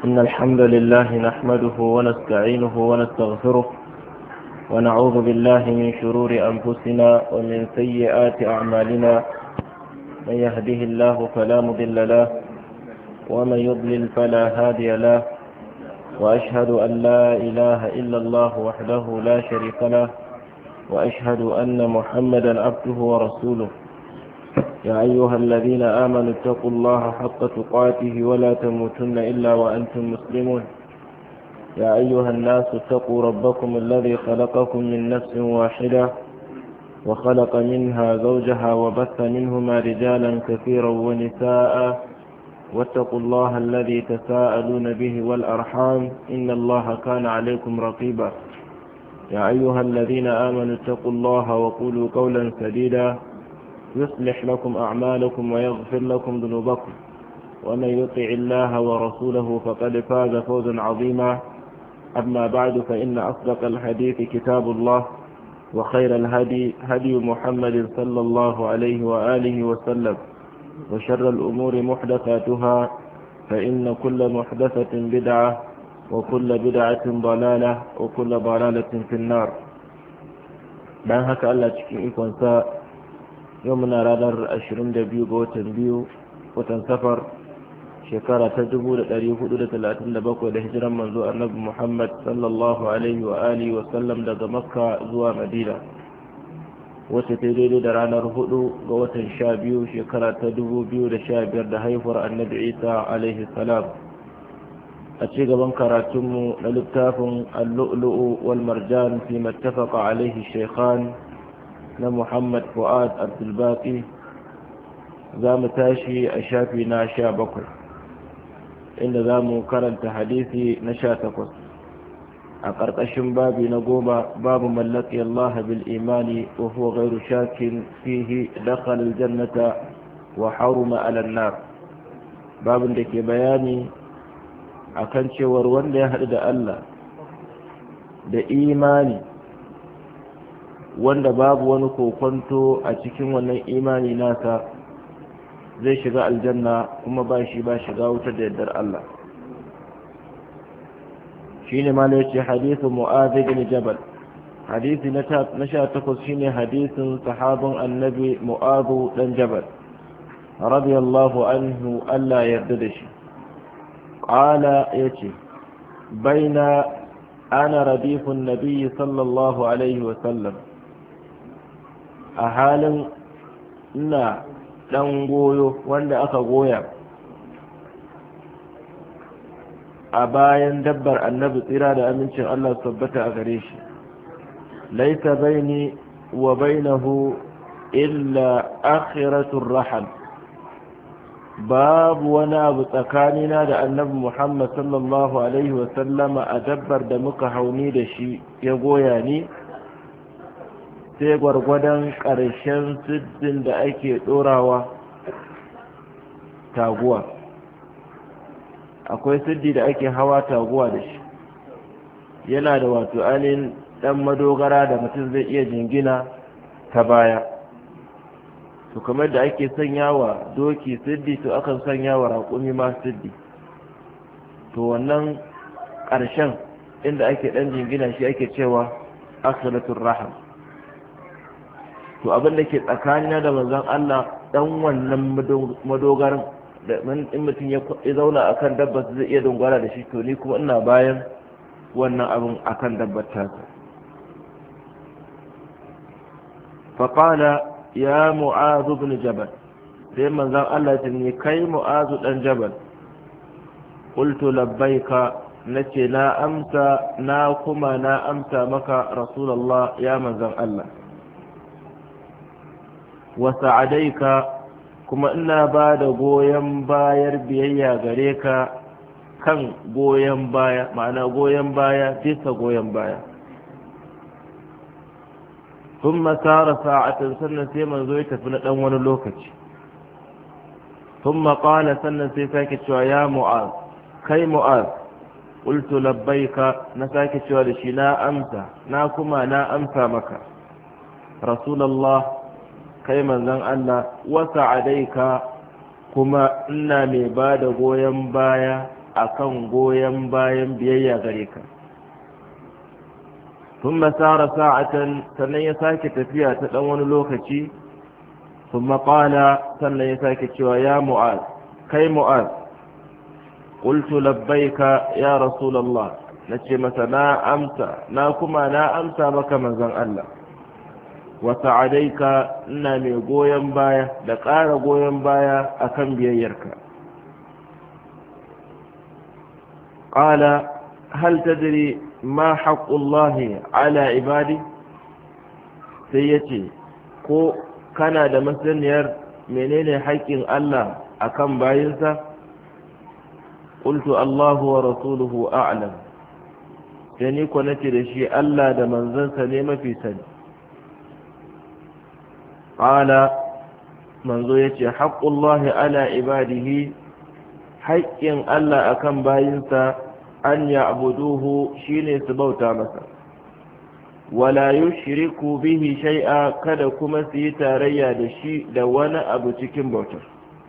إن الحمد لله نحمده ونستعينه ونستغفره ونعوذ بالله من شرور أنفسنا ومن سيئات أعمالنا. من يهده الله فلا مضل له ومن يضلل فلا هادي له، وأشهد أن لا إله إلا الله وحده لا شريك له، وأشهد أن محمدا عبده ورسوله. يا أيها الذين آمنوا اتقوا الله حق تقاته ولا تموتن إلا وأنتم مسلمون. يا أيها الناس اتقوا ربكم الذي خلقكم من نفس واحدة وخلق منها زوجها وبث منهما رجالا كثيرا ونساء، واتقوا الله الذي تساءلون به والأرحام إن الله كان عليكم رقيبا. يا أيها الذين آمنوا اتقوا الله وقولوا قولا سديدا يصلح لكم أعمالكم ويغفر لكم ذنوبكم، ومن يطع الله ورسوله فقد فاز فوزا عظيما. أما بعد، فإن أصدق الحديث كتاب الله، وخير الهدي هدي محمد صلى الله عليه وآله وسلم، وشر الأمور محدثاتها، فإن كل محدثة بدعة وكل بدعة ضلالة وكل ضلالة في النار. بعد هكا الله تشكي إكوانسا يومنا رادر 22 ga watan biyu watan safar shekara ta 1437 da hijiran manzo annabi Muhammad sallallahu alaihi wa alihi wa sallam daga Makka zuwa Madina, wacce ta daidai da ranar 4 ga watan 12 shekara ta 2015 da haihuwar annabi Isa alaihi salam. a ci gaban karatunmu na littafin al-lu'lu'u wal marjan fi mattafaqa alaihi shaykhan na Muhammad Fuad Abdulbaqi, za mu tashi a shafi na 17 inda za mu karanta hadisi na 18 a ƙarƙashin babi na 10, babu mallaki Allah bil imani wa huwa ghairu shakin fihi dakhala al jannata wa haruma ala an-nar. babin da ke bayani akan cewar wanda ya haɗu da Allah da imani wanda babu wani kokonto a cikin wannan imani nasa zai shiga aljanna, kuma ba shi ba shiga wuta da yardar Allah. shine ma ne yace hadithu Mu'adh bin Jabal. hadisi na 18 shine hadisin sahabin annabi Mu'adh dan Jabal radiyallahu anhu, Allah yarda da shi. qala yace baina ana radifun nabiy sallallahu alaihi wa sallam, a halin ina ɗan goyo wanda aka goya a bayan dabbar annabi tsira da amincin Allah tabbata a gare shi. laisa baini wa bainahu illa akhiratur rahal, babu wani abu tsakanina da annabi Muhammad sallallahu alaihi wasallama a dabbar da muka hauni da shi ya goya ni, sai gwargwadon ƙarshen siddin da ake ɗorawa taguwa. akwai siddi da ake hawa taguwa da shi, yana da wato ainihin ɗan madogara da mutum zai iya jingina ta baya. to kamar da ake sanya wa doki siddi, to akan sanya wa raƙumi ma siddi. to wannan ƙarshen inda ake ɗan jingina shi ake cewa akhiratul raham. to abin da ke tsakanina da manzon Allah dan wannan madogaran da in mutum ya zauna akan dabbar zai iya dogara da shi, to ni kuma ina bayan wannan abin akan dabbar ta. fa qala ya Mu'adh ibn Jabal, sai manzon Allah ya ce kai Mu'adh dan Jabal. qultu labbaika, nace na amsa, na amsa maka Rasulullah, ya manzon Allah. wasa'adaika, kuma ina ba da goyon bayar biyayya gare ka kan goyon baya, ma'ana goyon baya bisa goyon baya. sun masara sa'atan, sannan sai manzo ya tafi na ɗan wani lokaci. sun maƙala, sannan sai sake cewa ya Mu'az, kai Mu'az. ƙultu labbaika, na sake cewa da shi na amsa, na amsa maka Rasulallah, kai manzon Allah. wasa adaika, kuma ina mai ba da goyon baya akan goyen bayan biyayya gare ka. thumma sara sa'atan, sannan ya sake tafiya ta dan wani lokaci. thumma qala, sannan ya sake cewa ya mu'az, kai mu'az. qultu labbaika ya rasulullah, nace masa na amsa maka manzon Allah. wa sa'adaika, ina mai goyen baya da ƙara goyen baya akan biyayyarka. qala hal tadri ma haqqullahi ala ibadi, sai yace ko kana da masaniyar menene haƙƙin Allah akan bayinsa? qultu Allahu wa rasuluhu a'lam, sai ni ko nace da shi Allah da manzansa ne mafi sani. qala, manzo yace haqqullahi ala ibadihi, haƙƙin Allah akan bayinsa an ya'buduhu, shine su bauta masa, wala yushriku bihi shay'a, kada kuma su yi tarayya da shi da wani abu cikin bautar.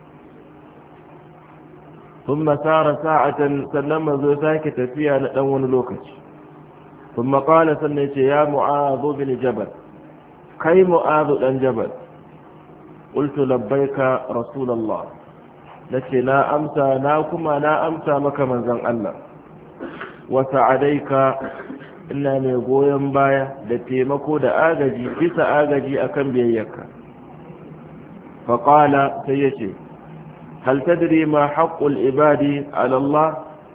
thumma sara sa'atan, sannan manzo sake tafiya na dan wani lokaci. thumma qala, sannan yace ya mu'adh bin jabal, kai mu'adh dan jabal. qultu labbaika rasulullah, nace na amsa maka manzon Allah. wa sa'adaika, ina mai goyon baya da taimako da agaji, bisa agaji akan biyayyarka. fa qala, sai yace hal tadri ma haqqul ibadi ala Allah,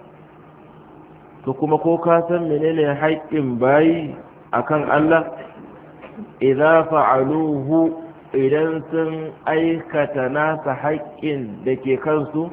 to kuma ko ka san menene haƙƙin bayi akan Allah? idza fa'aluhu, idan sun aikata nasa haƙƙin da ke kansu,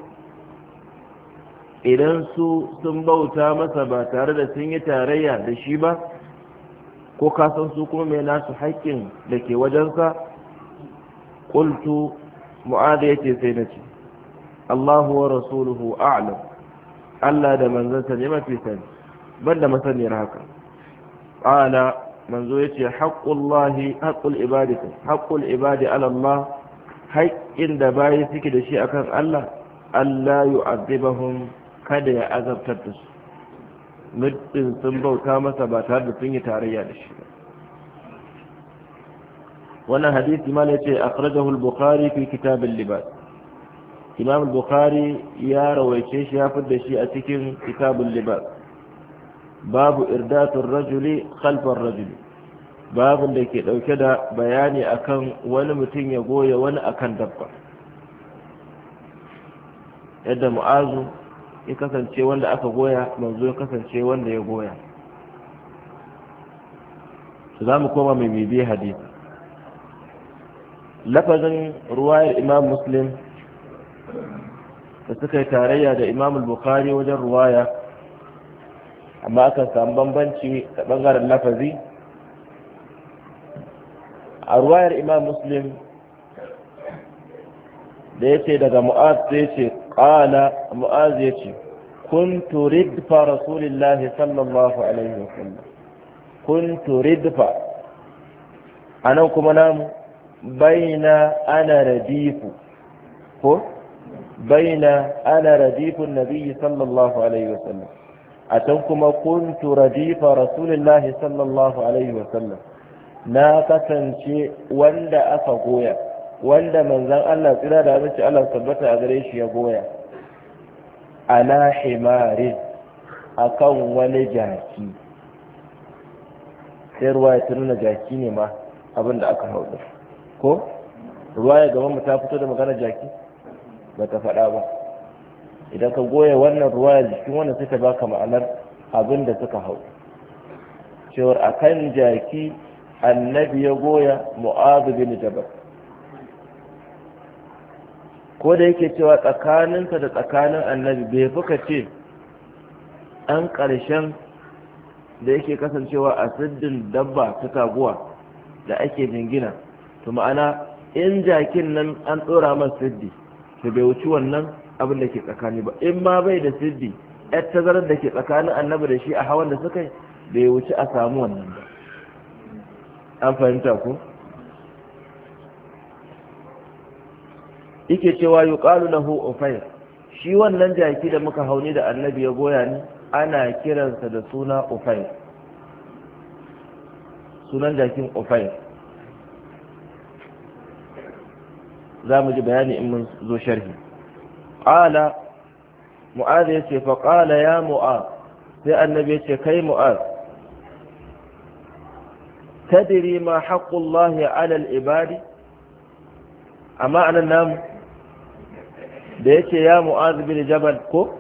idan sun bauta masa ba tare da sun yi tarayya da shi ba, ko ka san su kuma mai nasu haƙƙin da ke wajensa? qultu, mu'adh yace sai nace Allahu wa rasuluhu a'lam, Allah da manzansa ne mafi sani, banda masaniyar haka. qala, manzo yace haqqul ibadi ala Allah, haƙƙin da bayi suke da shi akan Allah, Allah yu'adhibahum, kada ya azabtar da su muddin sun bauta masa ba tare da sun yi tarayya da shi. wannan hadisi ma yace akhrajahu al-bukhari fi kitab al-libas, imam al-bukhari ya rawaice shi, ya fidda shi a cikin kitab al-libas. babu irdatul rajuli khalfar rajuli, babun da ke dauke da bayani akan wani mutum ya goya wani akan dabba, yadda mu'azu ya kasance wanda aka goya, manzo ya kasance wanda ya goya. za mu koma mai bibi hadisi. lafazin ruwayar imam muslim da suka yi tarayya da imam al-bukhari wajen ruwaya, amma aka samu bambanci ta bangaren lafazi. a ruwayar imam muslim da ya ce daga mu'az, sai ce qala, mu'az ya ce kuntu ridfa rasulillahi sallallahu alaihi wasallam, kuntu ridfa, anan kuma namu baina ana radifu, ko baina ana radifun nabiyyi sallallahu alaihi wasallam, a can kuma kuntu radifa rasulillahi sallallahu alaihi wasallam, na kasance wanda aka goya, wanda manzan Allah tsira da abinci Allah tabbata a gare shi ya goya, ala himarin, akan wani jaki. sai ruwa ya nuna jaki ne ma abin da aka hau da, ko ruwa ya gaban mu ta fito da magana jaki ba ta faɗa ba. idan ka goya wannan ruwa ya jikin wannan suka baka ma'anar abin da suka hau, cewar akan jaki annabi ya goya Mu'adh bin Jabal. ko da yake cewa tsakaninsa da tsakanin annabi bai fuka ce ɗan ƙarshen da yake kasancewa a siddin dabba ta taguwa da ake jingina, to ma'ana in jakin nan an ɗora man siddi to bai wuci wannan abin da ke tsakani ba. in ma bai da siddi, yar tazarar da ke tsakanin annabi da shi a hawan da suka yi bai wuci a samu wannan ba. an fahimta ku? yake cewa yuqalu lahu ufayr, shi wannan jaki da muka hauni da annabi ya goya ni ana kiransa da suna Ufayr, sunan jakin Ufayr. za mu ji bayani in mun zo sharhi. Qala Mu'az yace fa qala ya Mu'az, sai annabi yace kai Mu'az, tadri ma haqqullahi 'ala al-ibadi? amma anan namu da yace ya Mu'az bin Jabal ko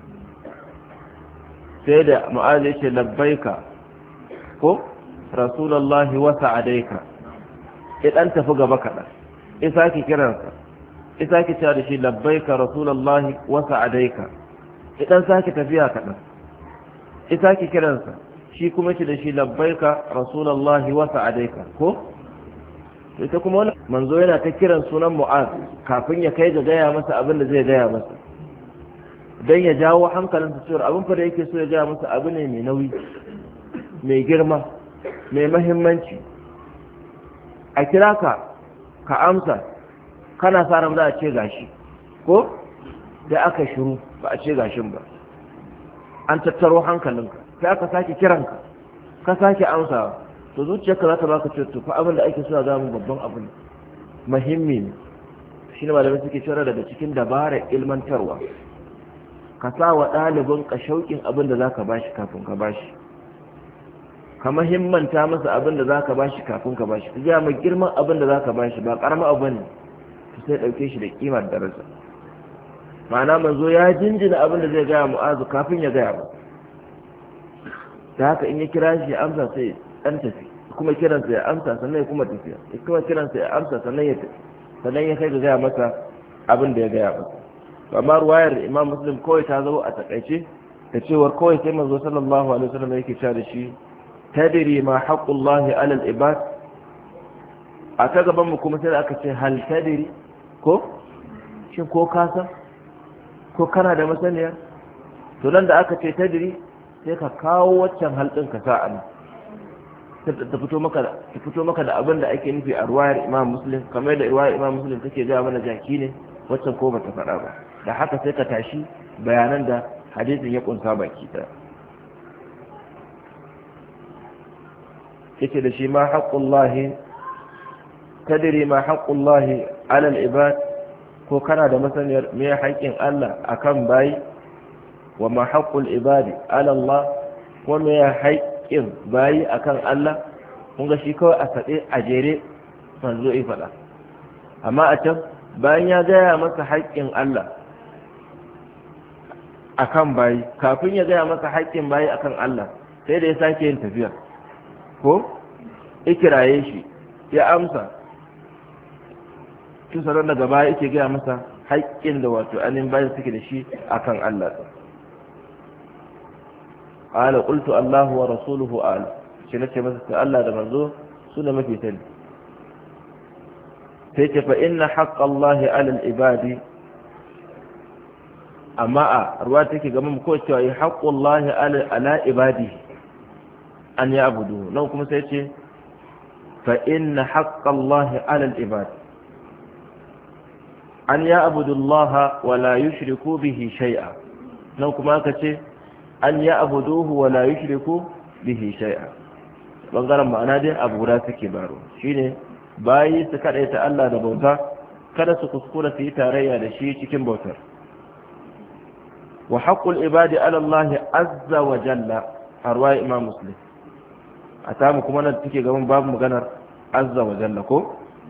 sai da Mu'az yace labbaika ko rasulullahi wa sa'adaika, idan tafi gaba kaɗan isa ki kiransa, isa ki cewa da shi labbaika rasulullahi wa sa'adaika, idan saki tafiya kaɗan isa ki kiransa shi kuma ce da shi labbaika rasulullahi wa sa'adaika ko ita kuma wani manzo yana ta kiran sunan Mu'az kafin ya kai ga gaya masa abin da zai gaya masa, don ya jawo hankalinsa cewa abin fa da yake so ya gaya masa abu ne mai nauyi, mai girma, mai mahimmanci. A kira ka amsa, kana sa ran za a ce gashi ko da aka shiru ba a ce gashin ba, an tattaro hankalinka sai aka sake kiranka ka sake amsawa, to zuciyarka za ta baka ce to fa abin da ake so ga mu babban abu ne, muhimmi ne. shine malamai suke cewa daga cikin dabarar ilmantarwa ka sa wa ɗalibin ka shauƙin abin da zaka bashi kafin ka bashi, ka muhimmanta masa abin da zaka bashi kafin ka bashi, ka ga mai girman abin da zaka bashi ba karamin abu ne, sai dauke shi da kimar daraja. ma'ana manzo ya jinjina abin da zai gaya Mu'azu kafin ya gaya ba, da haka in ya kira shi ya amsa sai dan tafi, kuma kiransa ya amsa sannan ya kuma tafiya, kuma kiransa ya amsa sannan ya tafi, sannan ya kai ga gaya masa abin da ya gaya masa. amma ruwayar Imam Muslim kawai ta zo a takaice da cewar kawai sai manzo sallallahu alaihi wasallam yake cewa da shi tadri ma haqqullahi alal ibad. a ta gaban mu kuma sai aka ce hal tadri, ko shin ko ka san ko kana da masaniya? to nan da aka ce tadri sai ka kawo waccan hal din ka sa ana ta fito maka da abin da ake nufi a ruwayar Imam Muslim, kamar da ruwayar Imam Muslim take ga mana jaki ne waccan ko bata faɗa ba. da haka sai ka tashi bayanan da hadisin ya kunsa baki ɗaya. yace da shi ma haqqullahi, tadri ma haqqullahi ala al-ibad, ko kana da masaniyar me haƙƙin Allah akan bayi, wa ma haqqul ibadi ala Allah, ko me haƙƙin bayi akan Allah. kun ga shi kawai a sade a jere manzo ya faɗa, amma a can bayan ya gaya masa haƙƙin Allah akan bayi, kafin ya gaya masa haƙƙin bayi akan Allah sai da ya sake yin tafiya ko ikiraye shi ya amsa, tun sanar daga baya yake gaya masa haƙƙin da wato anin bayan suke da shi akan Allah. qala qultu Allahu wa rasuluhu a'lam, shi nace masa sai Allah da manzo su ne mafi sani. sai ce fa inna haqqallahi 'ala al-ibadi, amma a ruwa take ga mu ko cewa yi haqqullahi 'ala ibadi an ya'budu, nan kuma sai ce fa inna haqqallahi 'ala al-ibadi an ya'budu Allah wa la yushriku bihi shay'a, nan kuma aka ce an ya'buduhu wa la yushriku bihi shay'a. bangaren ma'ana dai abu guda suke baro, shine bayi su kaɗaita Allah da bauta, kada su kuskura su yi tarayya da shi cikin bautar. wa haqqul ibadi ala Allah azza wa jalla, arwai Imam Muslim. a tamu kuma nan take gaban babu maganar azza wa jalla ko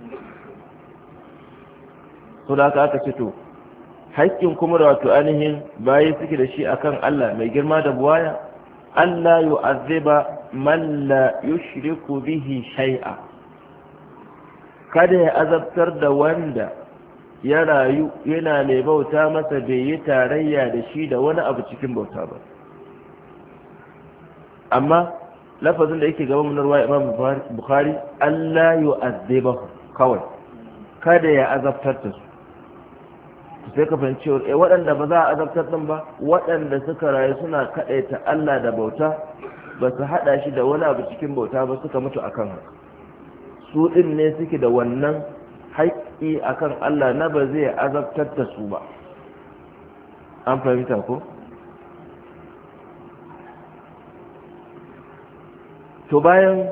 to da aka ce to haƙƙin kuma da wato ainihin bayi suke da shi akan Allah mai girma da buwaya, Allah yu'azziba man la yushriku bihi shay'a, kada ya azabtar da wanda ya rayu yana mai bauta masa bai yi tarayya da shi da wani abu cikin bauta ba. amma lafazin da yake gaban munarwa Imam Bukhari, Allah yu'azzibahu kawai, kada ya azabtar da su. sai ka fahimci waɗanda ba za a azabtar din ba, waɗanda suka rayu suna kaɗaita Allah da bauta, ba su haɗa shi da wani abu cikin bauta ba, suka mutu akan haka. su ɗin ne suke da wannan haƙƙi akan Allah na ba zai azabtar da su ba. an fahimta ko? to bayan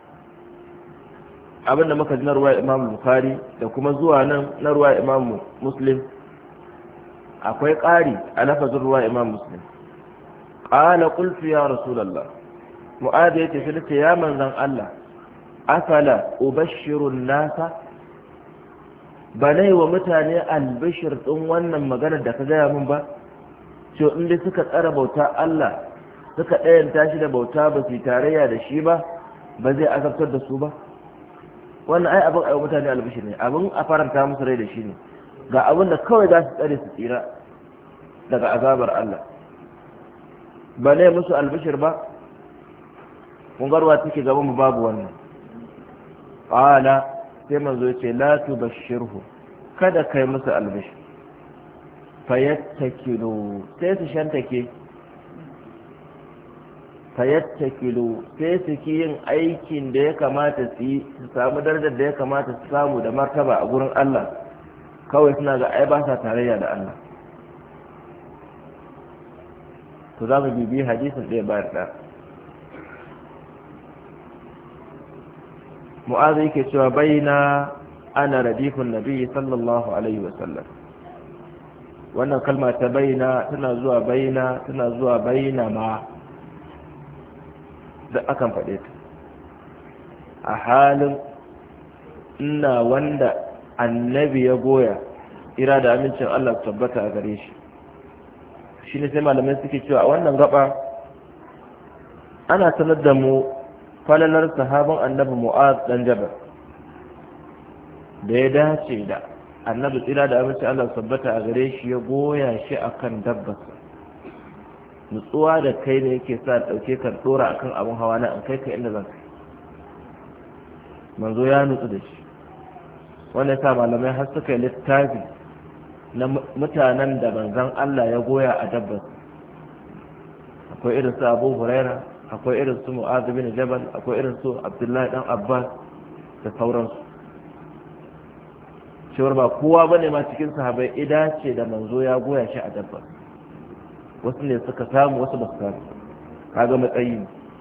abinda muka ji na ruwa imam Bukhari da kuma zuwa nan na ruwa imam Muslim, akwai ƙari a lafazin ruwa imam Muslim. qala qultu ya rasulullah, mu'adh yace sai nace ya manzon Allah, afala ubashshiru nasa, banai wa mutane albishir din wannan maganar da ka gaya min ba, to inda suka tsara bauta Allah suka ɗayanta shi da bauta ba su tarayya da shi ba zai azabtar da su ba. wannan ai abin ayyuka mutane albishir ne, abin a faranta musu rai da shi ne, ga abin da kawai za su tsare su tsira daga azabar Allah, ba ne musu albishir ba. kungarwa take gaban mu babu wannan. qala sai manzo yace la tubashshirhu, kada kai musu albishir, fayattakilu sai su shantake, fayattakilu sai su ki yin aikin da ya kamata su yi, su samu darajar da ya kamata su samu da martaba a gurin Allah, kawai suna ga ai ba sa tarayya da Allah. to za mu bibi hadisin ɗaya bayar ɗaya. mu'azu yake cewa baina ana radifun nabi sallallahu alaihi wasallam. wannan kalma ta baina tana zuwa baina ma da akan faɗe ta a halin ina wanda annabi ya goya ira da amincin Allah tabbata a gare shi. shi ne sai malamai suke cewa a wannan gaba ana sanar da mu falalar sahabin annabi Mu'az dan Jabal da ya dace da annabi tsira da amincin Allah tabbata a gare shi ya goya shi akan dabbarsa. nutsuwa da kai ne yake sa dauke kan dora akan abun hawa na an kai ka inda zan kai. manzo ya nutsu da shi. wannan yasa malamai har suka yi littafi na mutanen da manzon Allah ya goya a dabbar. akwai irin su Abu Huraira, akwai irin su Mu'adh bin Jabal, akwai irin su Abdullahi dan Abbas da sauransu. cewar ba kowa bane ma cikin sahabbai idace da manzo ya goya shi a dabbar. wasu ne suka samu, wasu ba su samu. kaga matsayi.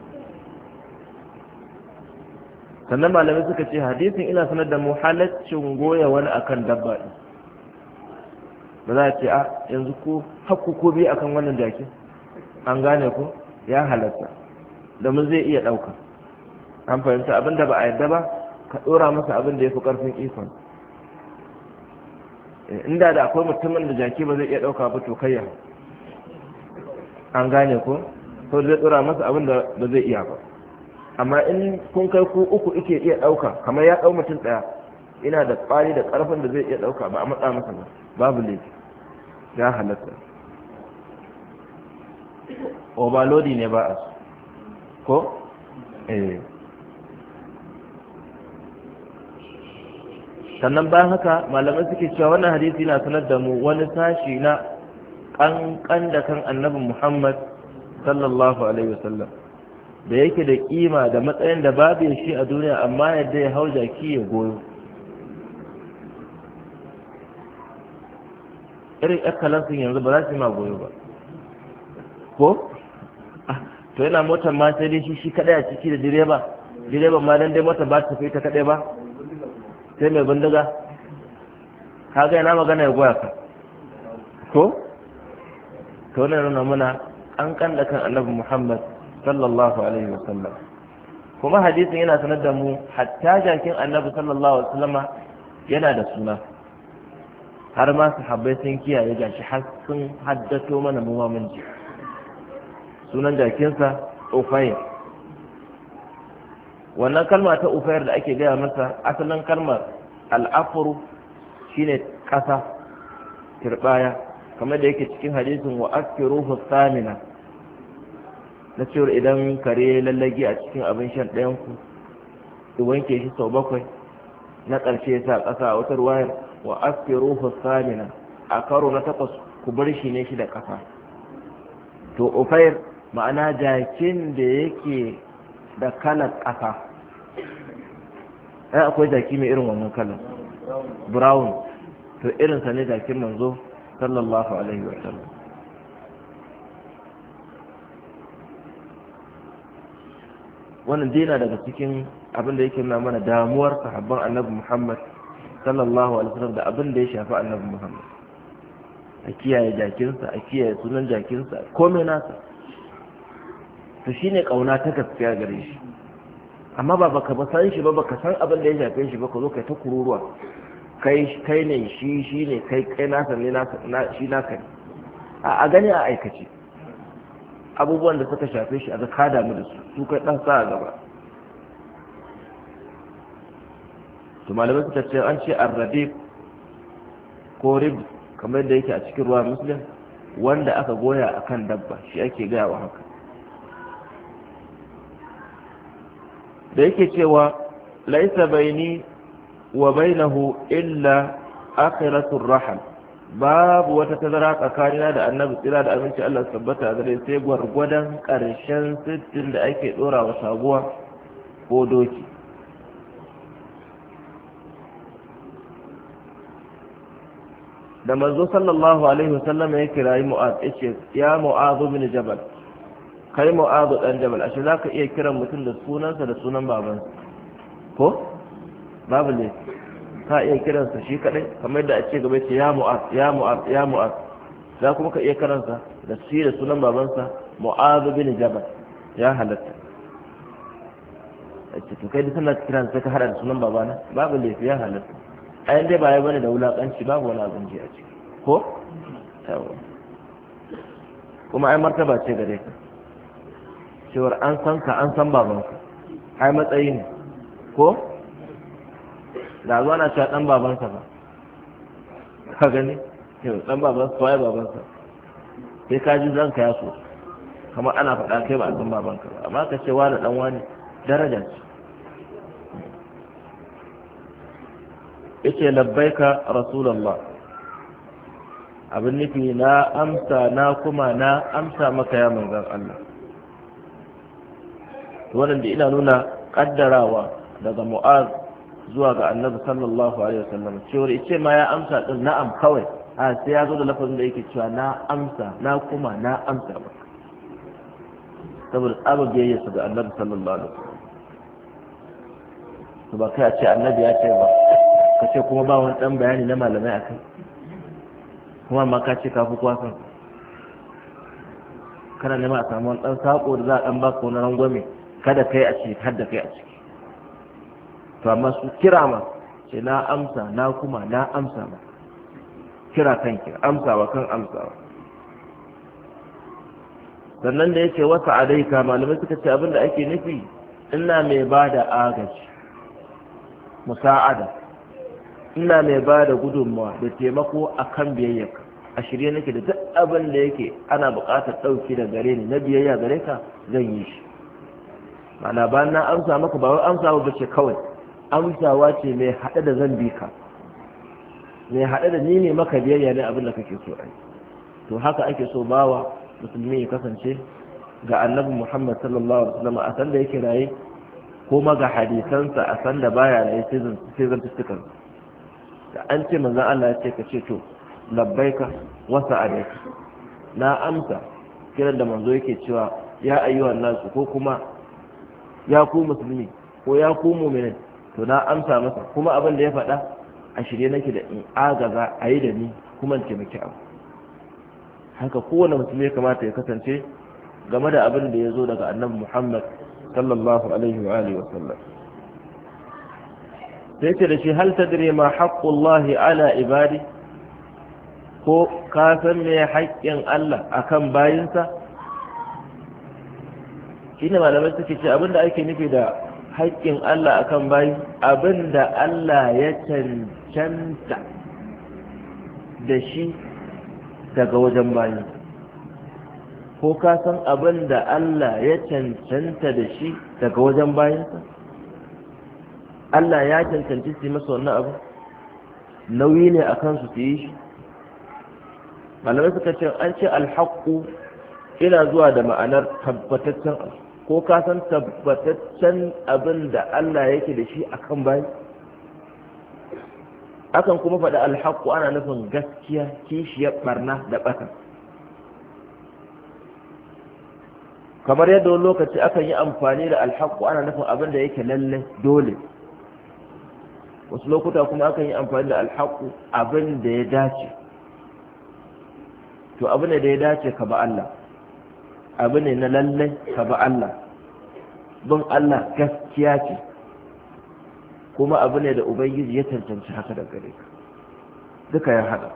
sannan malamai suka ce hadisin ina sanar da mu halaccin goya wani akan dabba ɗin. ba za a ce a yanzu ko hakku ko biyu akan wannan jakin, an gane ko ya halatta domin zai iya ɗauka. an fahimta abinda ba a yadda ba ka ɗora masa abin da ya fi ƙarfin ikon. inda da akwai mutumin da jaki ba zai iya ɗauka ba to kai an gane ko to zai ɗora masa abin da ba zai iya ba. amma in kun kai ku uku ike iya ɗauka, kamar ya ɗau mutum ɗaya ina da ƙwari da ƙarfin da zai iya ɗauka, ba a matsa masa ba, babu laifi, ya halatta. overloading ne ba a ko? sannan bayan haka malamai suke cewa wannan hadisi na sanar da mu wani sashi na ƙanƙan da kan annabi Muhammad sallallahu alaihi wasallam da yake da kima da matsayin da babu shi a duniya, amma yadda ya hau jaki ya goyo. irin ekkalansin yanzu ba za su yi ma goyo ba ko? to yana motar ma sai dai shi kadai a ciki da direban ma dan dai motar ba ta tafi ta kadai ba, sai mai bindiga. kaga yana magana ya goya ka ko? to wannan nuna muna an kan annabi Muhammad sallallahu alaihi wasallam. kuma hadisin yana sanar da mu hatta jakin annabi sallallahu alaihi wasallama yana da suna, har ma sahabbai sun kiyaye gashi har sun haddato mana mu ma mun ji sunan jakinsa Ufayr. wannan kalma ta Ufayr da ake gaya masa, asalin kalmar al'afuru shine ƙasa, turbaya, kamar da yake cikin hadisin wa askiruhu samina, na cewar idan kare lallage a cikin abin shan ɗayanku ku wanke shi sau 7, na ƙarshe sa ƙasa a wata ruwayar wa askiruhu samina, a karo na 8 ku bar shi ne shi da ƙasa. to Ufayr ma'ana jakin da yake da kalar ƙasa. akwai jaki mai irin wannan kalar brown, to irinsa ne jakin manzo sallallahu alaihi wasallam. wannan dina daga cikin abin da yake nuna mana damuwar sahabban annabi Muhammad sallallahu alaihi wasallam da abin da ya shafi annabi Muhammad, a kiyaye jakinsa, a kiyaye sunan jakinsa, komai nasa. to shine kauna ta gaskiya gare shi. amma ba baka ba san shi ba, baka san abin da ya shafe shi ba, ka zo kai ta kururuwa kai ne shi ne kai nasa ne shi naka ne. a gani a aikace abubuwan da suka shafe shi a ga ka damu da su kai dan sa a gaba. to malamai suka ce an ce arradif ko rib kamar da yake a cikin ruwa muslim, wanda aka goya akan dabba shi ake gaya wa haka. da yake cewa laisa baini wa bainahu illa akhiratur rahal, babu wata tazara tsakanina da annabi tsira da aminci Allah tabbata gare sai gwargwadon karshen sittin da ake dora wa sabuwa ko doki. da manzo sallallahu alaihi wasallam ya kirayi Mu'adh, yace ya Mu'adh bin Jabal, kai Mu'adh dan Jabal, ashe zaka iya kiran mutum da sunansa da sunan babansa ko babu ne, ka iya kiransa shi kadai kamar da a ce gaba ce ya Mu'adh ya Mu'adh ya Mu'adh, za kuma ka iya kiransa da shi da sunan babansa Mu'adh bin Jabal, ya halatta. a ce to kai da sanar kiran sai ka hada da sunan babana, babu ne, ya halatta. ayan dai ba ya bane da wulakanci, babu wani abin ji a ciki ko yawa. kuma ai martaba ce gare ka cewar an san ka an san babanka, ai matsayi ne ko da zuwa na cewa dan babansa ba, ka gani yau dan babansa ko ai babansa sai ka ji zanka ya so kamar ana faɗa kai ba a san babanka ba, amma ka ce wani dan wani daraja ce. yace labbaika rasulullah, abin nufi na amsa na kuma na amsa maka ya manzon Allah. wannan da ina nuna kaddarawa daga Mu'adh zuwa ga Annabi sallallahu alaihi wasallam cewa yace ma ya amsa din na'am kawai, a sai ya zo da lafazin da yake cewa na amsa na kuma na amsa maka, saboda tsabar biyayya su ga Annabi sallallahu alaihi wasallam. to ba kai a ce Annabi ya ce ba, ka ce kuma ba wani dan bayani na malamai a kai, kuma ma ka ce kafi kwasan kana nema a samu wani dan sako da za a dan baka wani rangwame, kada kai a ciki har da kai a ciki. to amma su kira ma ce na amsa na kuma na amsa ma, kira kan kira, amsawa kan amsawa. sannan da yake wasa alaika, malamai suka ce abinda ake nufi ina mai ba da agaji, musa'ada, ina mai ba da gudunmawa da taimako a kan biyayyarka, a shirye nake da duk abin da yake ana buƙatar ɗauki da gare ni na biyayya gare ka zan yi shi. mana ba na amsa maka ba wai amsawa ba ce kawai, amsawa ce mai haɗe da zan bi ka, mai haɗe da ni ne maka biyayya ne abin da kake so ai. to haka ake so bawa musulmi ya kasance ga annabi Muhammad sallallahu alaihi wasallam a san da yake raye, kuma ga hadisansa a san da baya raye sai zan tustukan. da an ce manzon Allah ya ce ka ce to labbaika wa sa'adaika, na amsa kiran da manzo yake cewa ya ayyuhan nasu, ko kuma ya ku musulmi ko ya ku mu'minin, to na amsa masa, kuma abin da ya faɗa a shirye nake da in agaza a yi da ni kuma in taimaki abu. haka kowane musulmi ya kamata ya kasance game da abin da ya zo daga annabi Muhammad sallallahu alaihi wa alihi wa sallam. sai ce da shi hal tadri ma haqqullahi ala ibadi, ko ka san me haƙƙin Allah akan bayinsa? shine malamai suke ce abinda ake nufi da haƙƙin Allah akan bayi, abinda Allah ya cancanta da shi daga wajen bayi. ko ka san abinda Allah ya cancanta da shi daga wajen bayinsa? Allah ya cancanci su yi masa wannan abu, nauyi ne a kansu su yi shi. malamai suka ce an ce alhaƙu ina zuwa da ma'anar tabbataccen abu, ko ka san tabbataccen abin da Allah yake da shi a kan bayi. akan kuma faɗi alhaƙu ana nufin gaskiya, kishiyar ɓarna da ɓata. kamar yadda wani lokaci akan yi amfani da alhaqqu ana nufin abin da yake lalle dole, wasu lokuta kuma akan yi amfani da alhaqqu abin da ya dace. to abin da ya dace ka ba Allah, abin ne na lalle ka ba Allah, bin Allah gaskiya ce, kuma abu ne da ubangiji ya cancanci haka da gare ka, duka ya hada.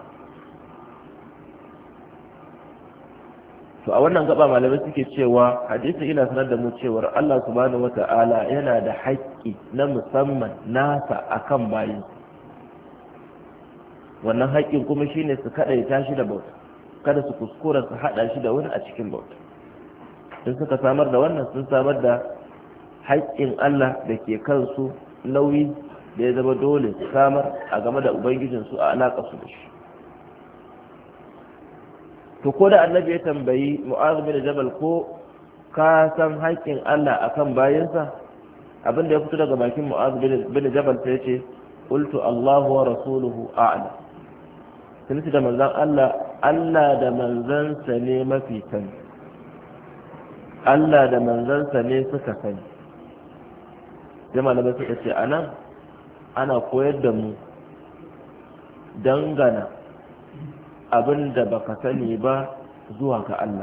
to a wannan gaba malamai suke cewa hadisi ina sanar da mu cewar Allah subhanahu wata'ala yana da haƙƙi na musamman nasa akan bayin. wannan haƙƙin kuma shine su kadaita shi da bauta, kada su kuskura su hada shi da wani a cikin bauta. sun suka samar da wannan, sun samar da haƙƙin Allah da ke kansu, nauyi da ya zama dole su samar a game da ubangijinsu a alaƙa su da shi. to ko da annabi ya tambayi Mu'adh bin Jabal ko ka san haƙƙin Allah akan bayinsa, abin da ya fito daga bakin Mu'adh bin Jabal sai ya ce qultu Allahu wa rasuluhu a'lam. sun ce da manzon Allah da manzansa ne mafi sani, Allah da manzansa ne suka sani. sai malamai suka ce anan ana koyar da mu dangana abin da baka sani ba zuwa ga Allah,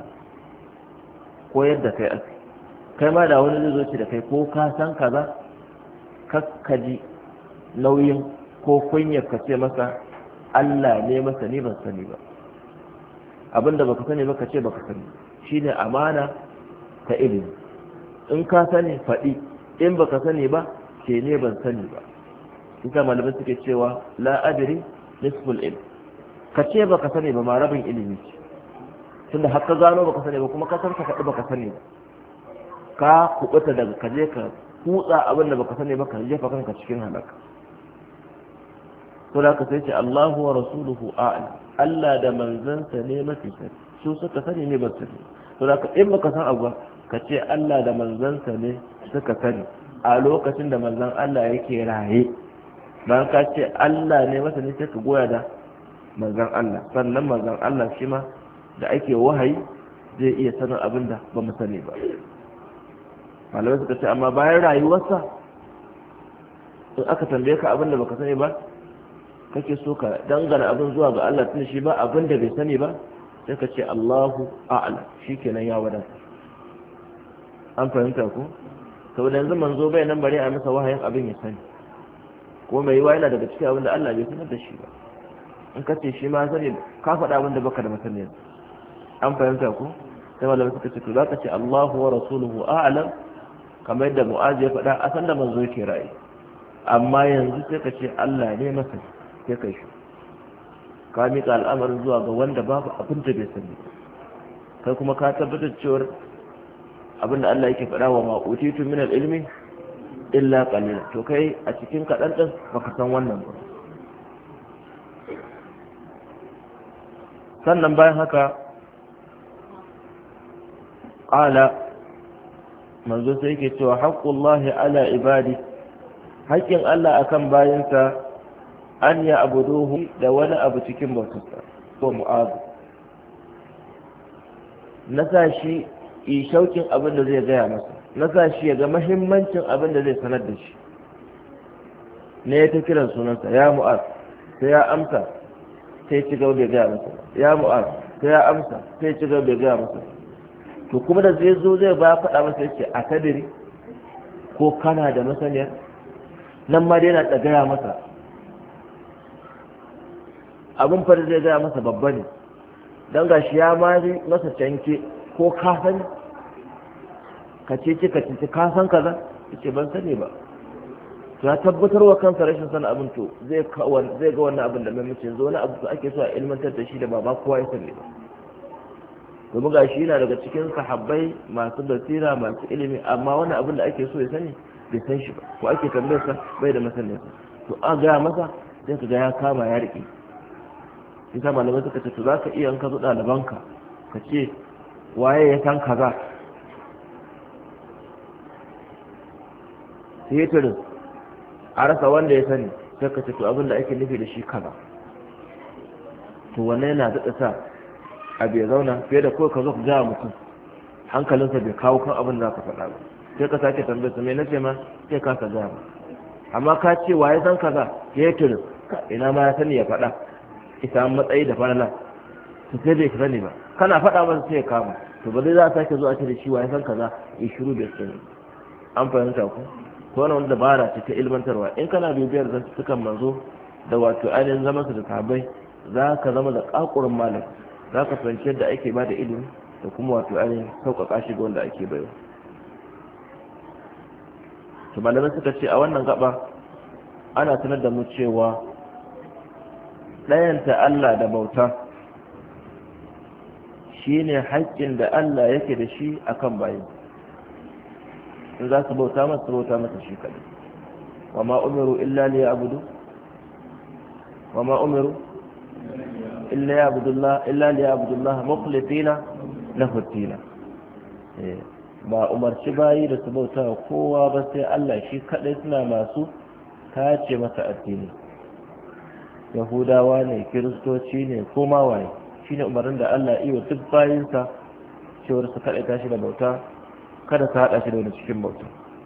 koyar da kai ake. kai ma da wani zai zo ce da kai ko ka san kaza, kakkaji nauyin ko kunyar ka ce masa Allah ne masa ni ban sani ba. abin da baka sani ba ka ce baka sani, shine amana ta ilimi. in ka sani faɗi, in baka sani ba ke ne ban sani ba. ita malamai suke cewa la adri nisful ilm, ka ce baka sani ba ma rabin ilimi ce, tunda har ka gano baka sani ba kuma ka san ka faɗi baka sani ba, ka kubuta daga ka je ka kutsa abin da baka sani ba ka jefa kanka cikin halaka. to da ka sai ce Allahu wa rasuluhu a'lam, Allah da manzansa ne mafi sani, su suka sani ne ba sani. to da ka in baka san abu ka ce Allah da manzansa ne suka sani a lokacin da manzan Allah yake raye. bayan ka ce Allah ne masa ne sai ka goya da manzan Allah, sannan manzan Allah shi ma da ake wahayi zai iya sanin abin da ba mu sani ba. malamai suka ce amma bayan rayuwarsa in aka tambaye ka abin da baka sani ba, kake so ka dangana abin zuwa ga Allah tun shi ba abin da bai sani ba, sai ka ce Allahu a'lam, shikenan ya wadata. an fahimta ku? saboda yanzu manzo bai nan bare a masa wahayin abin ya sani, ko mai yiwa yana daga cikin abin da Allah bai sanar da shi ba. in ka ce shi ma sani ka faɗa abin da baka da masaniya. an fahimta ku? sai malamai suka ce to za ka ce Allahu wa rasuluhu a'lam, kamar yadda Mu'adh ya faɗa a san da manzo yake rayu, amma yanzu sai ka ce Allah ne masa, sai kai shi ka miƙa al'amarin zuwa ga wanda babu abin da bai sani, kai kuma ka tabbatar cewar abin da Allah yake faɗa wa ma'utitu min al-ilmi illa qalil. to kai a cikin kaɗan ɗin baka san wannan ba. sannan bayan haka ƙala manzo sai yake cewa haqqullahi ala ibadi, haƙƙin Allah akan bayinsa an ya abuduhu da wani abu cikin bautarsa. ko Mu'adh na sa shi yi shaukin abin da zai gaya masa, na sa shi ya ga mahimmancin abin da zai sanar da shi, ne ya ta kiran sunansa ya Mu'adh, sai ya amsa sai ci gaba bai gaya masa, ya Mu'adh sai ya amsa sai ci gaba bai gaya masa. to kuma da zai zo zai ba faɗa masa yake a kadiri ko kana da masaniyar, nan ma dai yana da gaya masa abin fara zai gaya masa babba ne, don ga shi ya mari masa canke ko ka sani, ka ce ka san kaza, ce ban sani ba. to ya tabbatar wa kansa rashin sanin abin, to zai ga wannan abin da mai mace zo wani abu da ake so a ilmantar da shi da ba kowa ya sani ba. domin ga shi yana daga cikin sahabbai masu basira masu ilimi, amma wani abin da ake so ya sani bai san shi ba, ko ake tambayar sa bai da masaniyarsa. to an gaya masa sai ka ga ya kama ya riƙe. isa malamai suka ce to za ka iya in ka zo ɗalibanka ka ce waye ya san kaza, sai a rasa wanda ya sani, sai ka ce to abin da ake nufi da shi kaza. to wannan yana daɗa sa abu ya zauna fiye da kawai ka zo ka gaya mutum hankalinsa bai kawo kan abin da ka faɗa ba, sai ka sake tambayar sa me nace ma sai ka ka gaya ba. Amma ka ce waye san kaza ya turu ina ma ya sani ya faɗa ita matsayi da falala to sai bai sani ba, kana faɗa masa sai ya kama, to ba zai za a sake zuwa ce da shi waye san kaza ya shiru da sani. An fahimta ku to wannan wanda dabara ce ta ilmantarwa. In kana bibiyar zantukan manzo da wato ainihin zaman su da sahabbai, za ka zama da kakurin malam, za ka fahimci yadda ake ba da ilimi da kuma wato ainihin sauƙaƙa shi ga wanda ake bayo. to malamai suka ce a wannan gaba ana sanar da mu cewa ɗayanta Allah da bauta shine haƙƙin da Allah yake da shi akan bayi. in za su bauta masa shi kaɗai. wa ma umiru illa liya'budu wa ma umiru illa liya'budullah mukhlisina lahu ad-din. ba umarci bayi da su bauta wa kowa ba sai Allah shi kadai, suna masu tace masa addini. Yahudawa ne, kiristoci ne, ko ma waye, shine umarnin da Allah iya duk bayinsa cewar su kadai tashi da bauta, kada su hada shi da wani cikin bauta.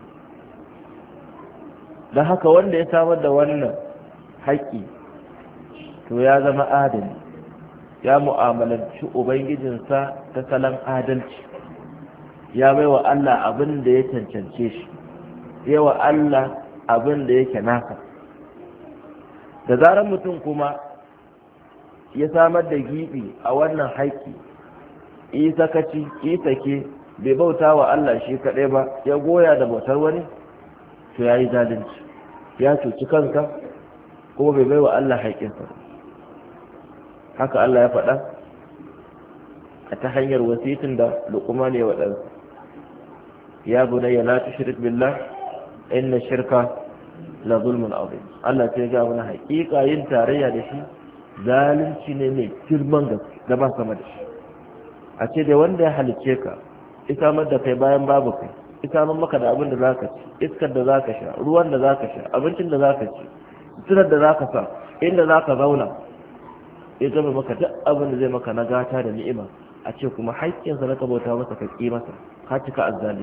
don haka wanda ya samar da wannan haƙƙi to ya zama adali, ya mu'amalanci ubangijinsa ta salon adalci, ya bai wa Allah abin da ya cancance shi, ya wa Allah abin da yake naka. Da zarar mutum kuma ya samar da gibi a wannan haƙƙi, yi sakaci, yi sake, bai bauta wa Allah shi kaɗai ba, ya goya da bautar wani, to ya yi zalunci, ya cuci kanka kuma bai bai wa Allah haƙƙinsa. Haka Allah ya faɗa a ta hanyar wasitin da Luqman ya waɗansa, ya bunayya la tushrik billah inna shirka la zulmun azim. Allah sai ga wani haƙiƙa yin tarayya da shi zalunci ne mai girman gaske da ba sama da shi. A ce da wanda ya halicce ka, isamar da kai bayan babu kai, isamar maka da abin da zaka ci, iskar da zaka sha, ruwan da zaka sha, abincin da zaka ci, suturar da zaka sa, inda zaka zauna, ya zama maka duk abin da zai maka na gata da ni'ima, a ce kuma haƙƙinsa na kabauta masa ka ƙi masa, ka cika azzali,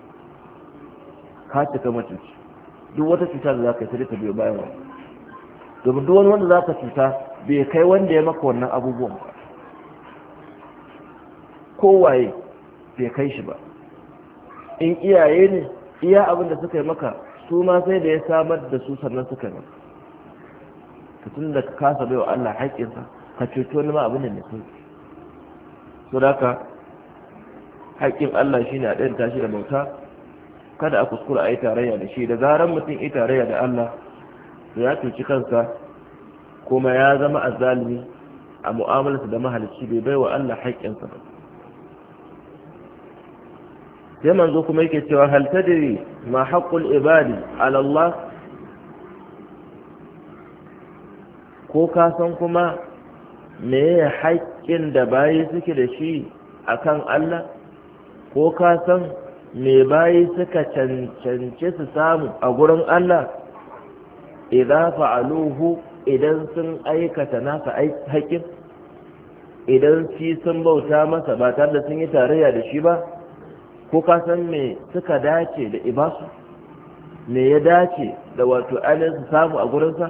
ka cika mutunci. Duk wata cuta da zaka yi sai ta biyo bayan wani, domin duk wani wanda zaka cuta bai kai wanda ya maka wannan abubuwan ba, kowaye bai kai shi ba. In iyaye ne, iya abin da suka yi maka su ma sai da ya samar da su sannan suka yi maka. Ka tun da ka kasa bai wa Allah haƙƙinsa, ka ceto wani ma abin da ne sun. So da ka haƙƙin Allah shi ne a ɗayan tashi da bauta, kada a kuskura a yi tarayya da shi. Da zarar mutum yi tarayya da Allah, to ya cuci kansa kuma ya zama azzalimi a mu'amalarsa da mahalicci, bai bai wa Allah haƙƙinsa ba. sai manzo kuma yake cewa hal tadri ma haqqul ibadi ala Allah, ko ka san kuma meye haƙƙin da bayi suke da shi akan Allah, ko ka san me bayi suka cancance su samu a gurin Allah idan fa'aluhu, idan sun aikata nasa haƙƙin, idan shi sun bauta masa ba tare da sun yi tarayya da shi ba, ko ka san me suka dace da ibasu, me ya dace da wato ainihin su samu a gurinsa.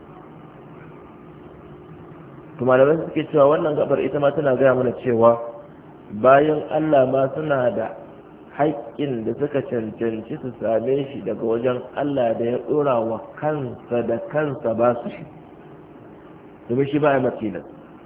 to malamai suke cewa wannan gabar ita ma tana gaya mana cewa bayan Allah ma suna da haƙƙin da suka cancanci su same shi daga wajen Allah da ya ɗora wa kansa da kansa ba su shi, domin shi ba ya makilan.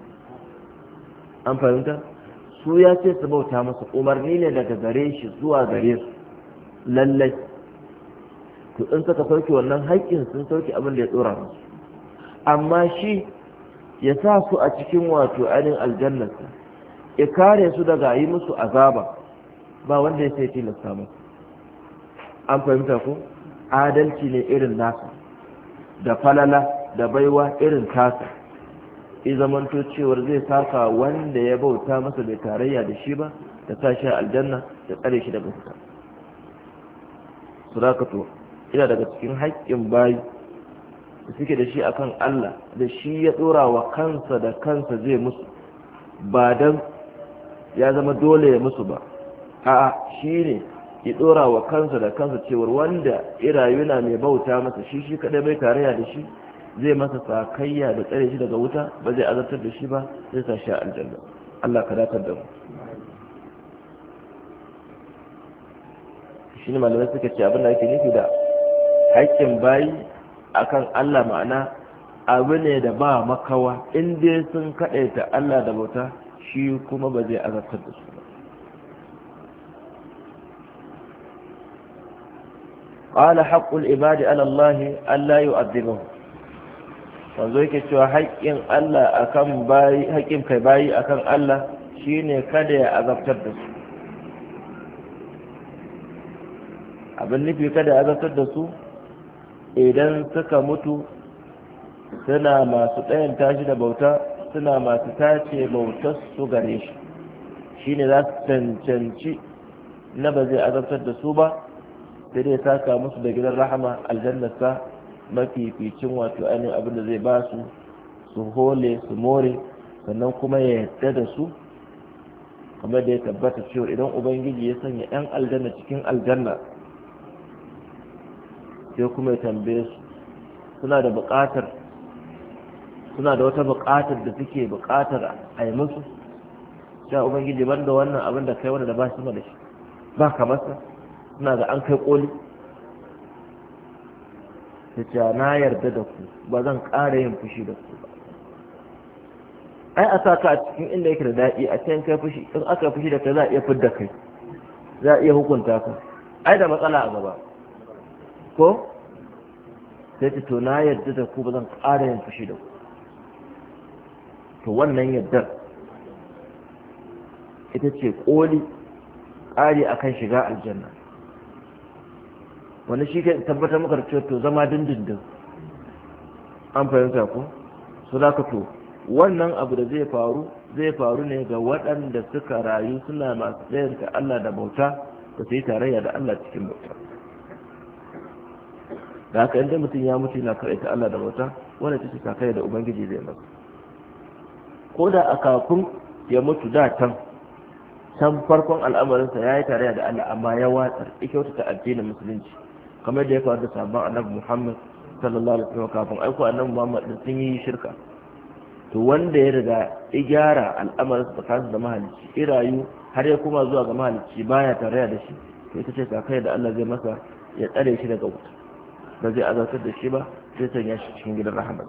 An fahimta? Su ya ce su bauta masa, umarni ne daga gare shi zuwa gare su lallai. To in suka sauke wannan haƙƙin sun sauke abin da ya tsora musu, amma shi ya sa su a cikin wato ainihin aljannarsa, ya kare su daga yi musu azaba, ba wanda ya sai tilasta musu. An fahimta ko? Adalci ne irin nasa, da falala da baiwa irin tasa, i zamanto cewar zai saka wanda ya bauta masa bai tarayya da shi ba, da sa shi aljanna da tsare shi daga fita. Surakato ina daga cikin haƙƙin bayi da suke da shi akan Allah, da shi ya tsora wa kansa da kansa zai musu, ba dan ya zama dole ya musu ba, a shi ne ya dora wa kansa da kansa cewar wanda irayuna mai bauta masa shi kadai bai tarayya da shi zai masa sakayya da tsare shi daga wuta, ba zai azabtar da shi ba, zai sa shi a aljanna. Allah ka datar da mu. shi ne malamai suka ce abin da ake nufi da haƙƙin bayi akan Allah, ma'ana abu ne da ba makawa in dai sun kaɗaita Allah da bauta, shi kuma ba zai azabtar da su ba. qala haqqul ibadi ala Allah alla yu'adhibuhum, wanzo yake cewa haƙƙin Allah akan bayi, haƙƙin kai bayi akan Allah shine kada ya azabtar da su. Abin nufi kada ya azabtar da su idan suka mutu suna masu ɗayan tashi da bauta, suna masu tace bautar su gare shi, shine za su cancanci na ba zai azabtar da su ba, sai dai saka musu da gidan rahama aljannarsa mafificin wato ainihin abin da zai ba su, su hole su more, sannan kuma ya yadda da su, kamar da ya tabbata cewa idan ubangiji ya sanya 'yan aljanna cikin aljanna, sai kuma ya tambaye su suna da wata buƙatar da suke buƙatar a yi musu, sha ubangiji ban da wannan abin da kai wanda da ba shi da shi ba ka masa, suna da an kai ƙoli, ta ce na yarda da ku, ba zan ƙara yin fushi da ku ba. Ai a sa ka a cikin inda yake da daɗi, a cikin kai fushi, in aka fushi da kai za a iya fidda kai, za a iya hukunta ka, ai da matsala a gaba ko sai ta to na yarda da ku, ba zan ƙara yin fushi da ku. To wannan yardar ita ce ƙoli ƙari akan shiga aljanna. Wani shi ke tabbatar maka da cewa to zama dindindin, an fahimta ko? So za ka to wannan abu da zai faru ne ga waɗanda suka rayu suna masu tsayanta Allah da bauta, da su yi tarayya da Allah cikin bauta. Da haka inda mutum ya mutu yana karaita Allah da bauta, wanda ta ce sakaya da Ubangiji zai masa. Ko da a kafin ya mutu da can farkon al'amarinsa ya yi tarayya da Allah, amma ya watsar ikauta ta addinin musulunci, kamar da ya faru da sabon annabi Muhammad sallallahu alaihi wasallam. Kafin aiko annabi Muhammad din sun yi shirka, to wanda ya riga ya gyara al'amarinsa tsakaninsa da mahalicci, irayu har ya kuma zuwa ga mahalicci baya tarayya da shi, to ita ce sakaya da Allah zai masa, ya tsare shi daga wuta, ba zai azabtar da shi ba, sai sanya shi cikin gidan rahama.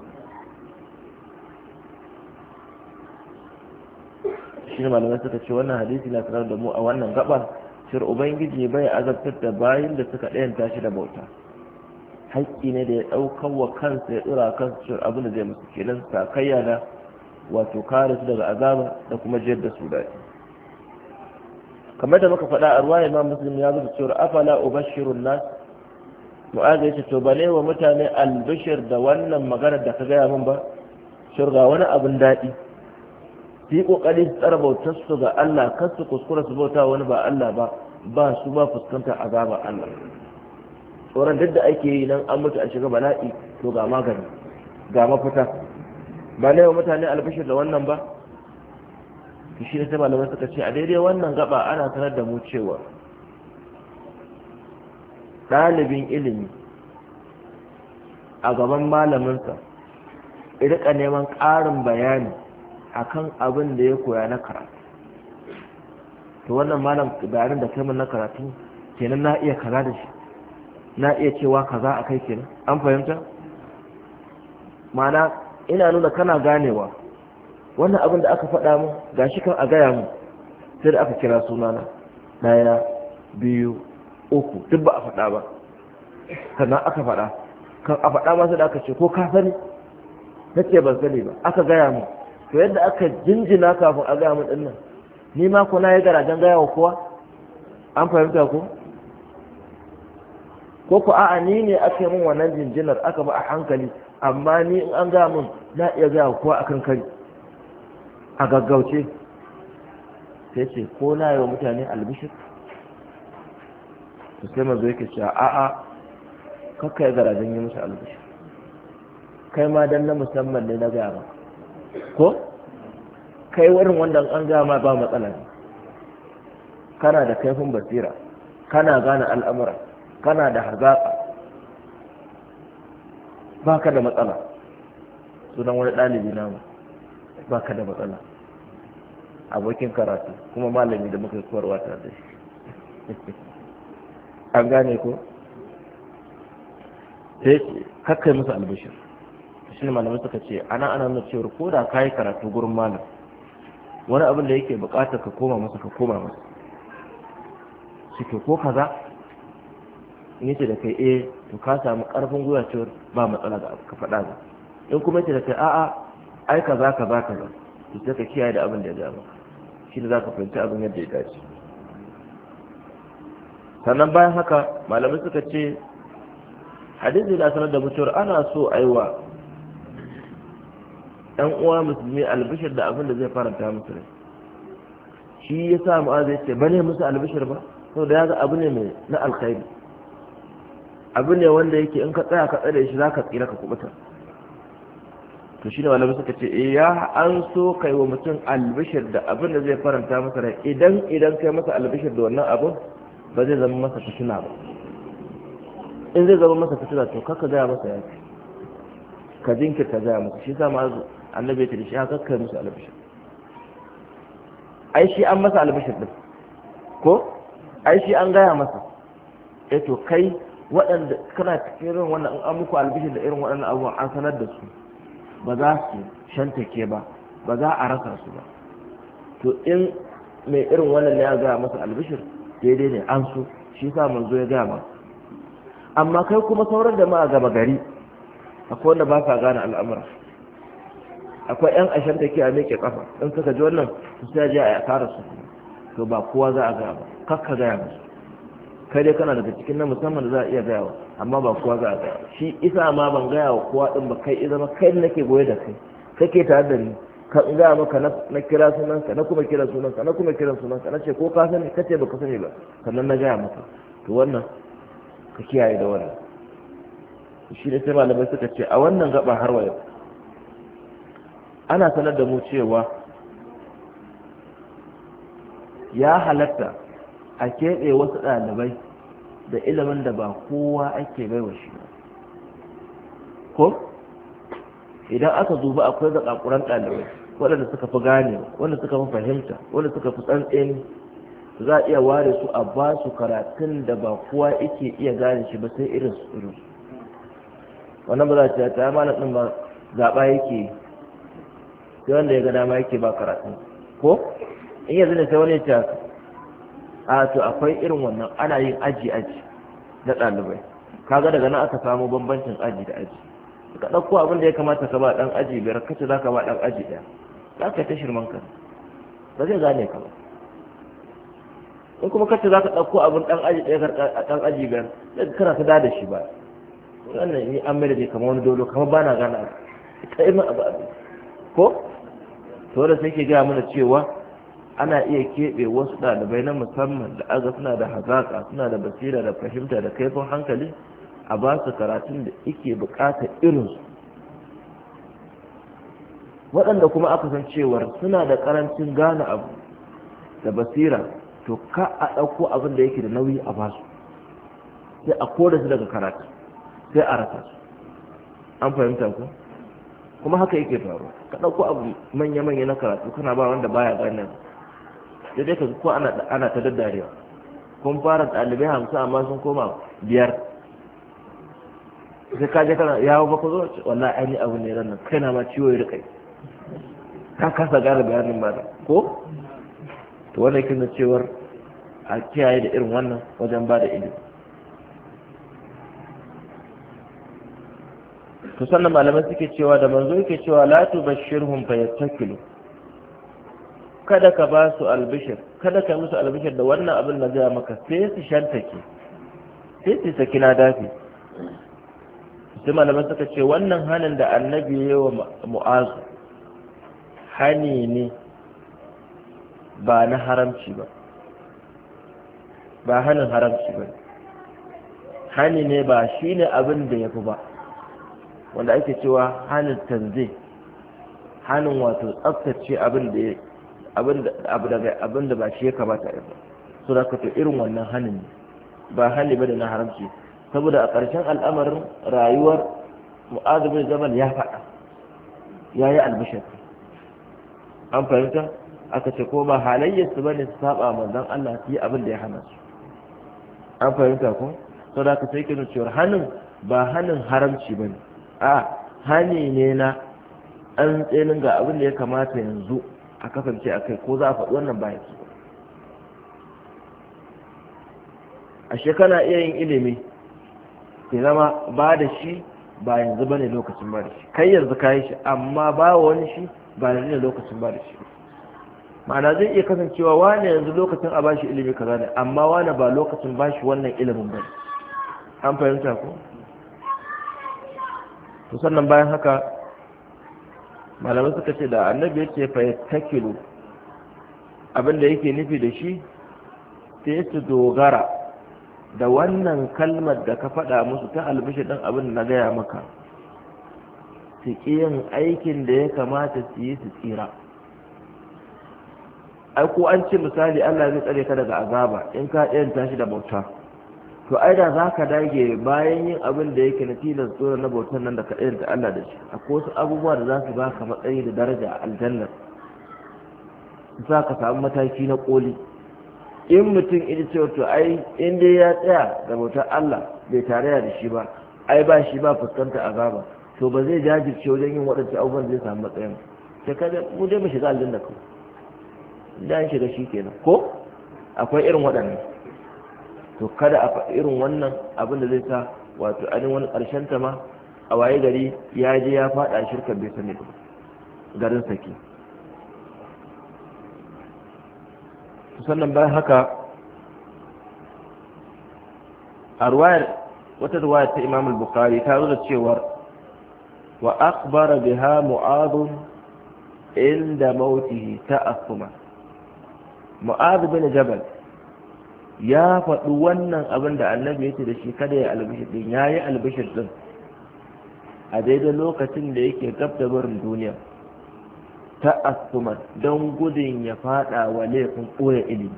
shi ne malamai suka ce wannan hadisi na sanar da mu a wannan gabar shir ubangiji bai azabtar da bayin da suka ɗayanta shi da bauta. Haƙƙi ne da ya ɗaukar wa kansa, ya ɗora kansa shir abin da zai musu kenan sakayya da wato kare su daga azaba da kuma jiyar da su daɗi. Kamar da muka faɗa a ruwaya Imam Muslim ya zo da cewa afala ubashirun nas, mu'aza ya ce to ba ne wa mutane albishir da wannan maganar da ka gaya min ba, shirga wani abin daɗi, su yi ƙoƙari su tsara bautar su ga Allah, kar su kuskura su bauta wani ba Allah ba su ba fuskantar azaba Allah. Tsoron duk da ake yi nan an mutu a shiga bala'i, to ga magani ga mafita, ba ne wa mutane albishir da wannan ba. to shi ne sai malamai suka ce a daidai wannan gaba ana sanar da mu cewa ɗalibin ilimi a gaban malaminsa rika neman ƙarin bayani akan abin da ya koya na karatu. To wannan malam bayanin da kai mun na karatu kenan na iya kaza da shi, na iya cewa kaza akai kenan, an fahimta? Ma'ana ina nuna kana ganewa wannan abin da aka faɗa mu gashi kan a gaya mu, sai da aka kira sunana 1 2 3 duk ba a faɗa ba, sannan aka faɗa kan a faɗa ma sai da aka ce ko ka sani, nace ban sani ba, aka gaya mu. To yadda aka jinjina kafin a gaya mu din nan, ni ma ko na yi garajen gaya wa kowa, an fahimta ko ku a'a ni ne aka yi min wannan jinjinar aka ba a hankali, amma ni in an gaya min na iya gaya wa kowa akan kari a gaggauce. sai ce ko na yi wa mutane albishir, to sai mazo yake cewa a'a kakka yi garajen yi musu albishir, kai ma dan na musamman ne na gaya ba ko kai wurin wanda an gaya ma ba matsala ne, kana da kaifin basira, kana gane al'amura, kana da hazaƙa, ba ka da matsala. Sunan wani ɗalibi namu, ba ka da matsala, abokin karatu kuma malami da muka yi kowarwa tare da shi. An gane ko? sai kakkai musu albishir. Shi ne malamai suka ce ana nuna cewar ko da ka yi karatu gurin malam, wani abin da yake bukatar ka koma masa shi ke ko kaza in yace da kai to ka samu karfin gwiwa cewar ba matsala da ka faɗa ba. In kuma yace da kai a'a ai kaza to sai ka kiyaye da abin da ya ga maka, shi ne za ka fahimci abin yadda ya dace. Sannan bayan haka malamai suka ce hadisi da sanar da mutuwar ana so aiwa ɗan uwa musulmi albishir da abin da zai faranta musu rai. Shi ya sa mu'az ya ce bane musu albishir ba, saboda ya ga abu ne mai na alkhairi, abu ne wanda yake in ka tsaya ka tsare shi zaka tsira ka kubuta. To shi ne malamai suka ce ya an so kai wa mutum albishir da abin da zai faranta masa rai, idan kai masa albishir da wannan abin ba zai zama masa fitina ba. In zai zama masa fitina to kaka gaya masa yafi, ka jinkirta gaya masa. Shi sa ma annabi ya ce shi haka kai musu albishir. Ai shi an masa albishir din ko ai shi an gaya masa, to kai waɗanda kana cikin irin wannan an muku albishir da irin waɗannan abubuwan an sanar da su, ba za su shantake ba za a rasa su ba. To in mai irin wannan ne ya gaya masa albishir daidai ne, an so. Shi sa manzo ya gaya masa. Amma kai kuma sauran da ma a gaba gari akwai wanda ba sa gane al'amura, akwai yan ashen da ke a miƙe kafa in suka ji wannan su sai je a kara su, to ba kowa za a gaya ba, kakka gaya musu. Kai dai kana daga cikin na musamman da za a iya gaya wa, amma ba kowa za a gaya. Shi isa ma ban gaya wa kowa din ba, kai zama kai nake goye da kai, kake tare da ni, ka gaya maka na kira sunanka, na kuma kira sunanka, na kuma kira sunanka, na ce ko ka sani, kace baka sani ba, sannan na gaya maka. To wannan ka kiyaye da wannan. Shi ne sai malamai suka ce a wannan gaba har wa yau ana sanar da mu cewa ya halatta a keɓe wasu ɗalibai da ilimin da ba kowa ake baiwa shi ba. Ko idan aka duba akwai zaƙaƙuran ɗalibai waɗanda suka fi gane, wanda suka fi fahimta, wanda suka fi tsantseni, za a iya ware su a ba su karatun da ba kowa yake iya gane shi ba sai irin su. Wannan ba za a ce ta malam ɗin ba zaɓa yake, sai wanda ya ga dama yake ba karatun. Ko in yanzu ne sai wani ya ce a to akwai irin wannan, ana yin aji na ɗalibai. Kaga daga nan aka samu bambancin aji da aji. Ka ɗauko abin da ya kamata ka ba ɗan aji biyar, kace za ka ba ɗan aji ɗaya, za ka ta shirman ka, ba zai gane ka ba. In kuma kace za ka ɗauko abin ɗan aji ɗaya ɗan aji biyar, zai kana ta da shi ba. Wannan ni an mai da kamar wani dolo, kamar ba na gane ta irin abu ko to da sai ke gaya mana cewa ana iya keɓe wasu ɗalibai na musamman da aga suna da hazaƙa, suna da basira da fahimta da kaifin hankali, a ba su karatun da ike buƙatar irinsu. Waɗanda kuma aka san cewar suna da ƙarancin gane abu da basira, to ka a ɗauko abin da yake da nauyi a basu, sai a koda su daga karatu, sai a rasa su. An fahimta ku? Kuma haka yake faruwa. Ka ɗauko abu manya-manya na karatu kana ba wanda baya gane, sai dai ka ko ana ta daddarewa. Kun fara ɗalibai 50 amma sun koma 5. sai ka je kana yawo ba ku zo wallahi ai abu ne ran nan kaina ma ciwo ya rika ka kasa gara bayanin ba ko to wannan kin cewar a kiyaye da irin wannan wajen ba da ilimi. To sannan malamai suke cewa da manzo yake cewa la tubashshirhum fayattakilu, kada ka ba su albishir, kada ka musu albishir da wannan abin da zai maka sai su shantake, sai su saki na dafi. Sai malamai suka ce wannan hanin da annabi ya yi wa Mu'azu hani ne ba na haramci ba, ba hanin haramci ba, hani ne ba shi ne abin da ya fi ba, wanda ake cewa hanin tanzih, hanin wato tsaftace abin da ba shi ya kamata ya ba. so da ka to irin wannan hanin ne ba hali ba da na haramci, saboda a ƙarshen al'amarin rayuwar Mu'adh bin Jabal ya faɗa ya yi albishir, an fahimta, aka ce ko ba halayyarsu ba ne su saba manzon Allah su yi abin da ya hana su, an fahimta ko sau da aka sai kinu cewar hannun ba hannun haramci ba ne, a hani ne na an tsenin ga abin da ya kamata yanzu a kasance a kai ko za a faɗi wannan bayan su. Ashe kana iya yin ilimi ke zama ba da shi ba yanzu ba ne lokacin ba da shi, kai yanzu ka yi shi amma ba wani shi ba yanzu ne lokacin ba da shi. Ma'ana zai iya kasancewa wane yanzu lokacin a bashi ilimi kaza ne amma wane ba lokacin bashi wannan ilimin ba, an fahimta ko? To sannan bayan haka malamai suka ce da annabi yake fa yattakilu abinda yake nufi da shi sai su dogara da wannan kalmar da ka faɗa musu ta albishir ɗin abin da na gaya maka, su ƙi yin aikin da ya kamata su yi su tsira. Ai ko an ce misali Allah zai tsare ka daga azaba in ka ɗayanta shi da bauta, to ai da za ka dage bayan yin abin da yake na tilas tsoro na bautan nan da ka ɗayanta Allah da shi, akwai wasu abubuwa da za su baka matsayi da daraja a aljanna, su sa ka samu mataki na ƙoli. In mutum ita ce to ai in dai ya tsaya da bautar Allah bai tarayya da shi ba, ai ba shi ba fuskantar azaba, to ba zai jajirce wajen yin waɗansu abubuwan da zai samu matsayin. Sai kada mu dai mu shiga aljanna kawai, da shiga shi kenan ko akwai irin waɗannan, to kada a faɗi irin wannan abin da zai sa wato ainihin wani ƙarshen ta ma a waye gari ya je ya faɗa shirkar bai sani ba garin saki. Sannan bayan haka a wata ruwayar ta Imam al-Bukhari ta zo da cewar wa akhbara biha Mu'adh inda mautihi ta'assuma. Mu'adh bin Jabal ya faɗi wannan abin da annabi ya ce da shi kada ya albishir din, ya yi albishir din a daidai lokacin da yake gab da barin duniya ta asuma don gudun ya faɗa wa laifin ɓoye ilimi.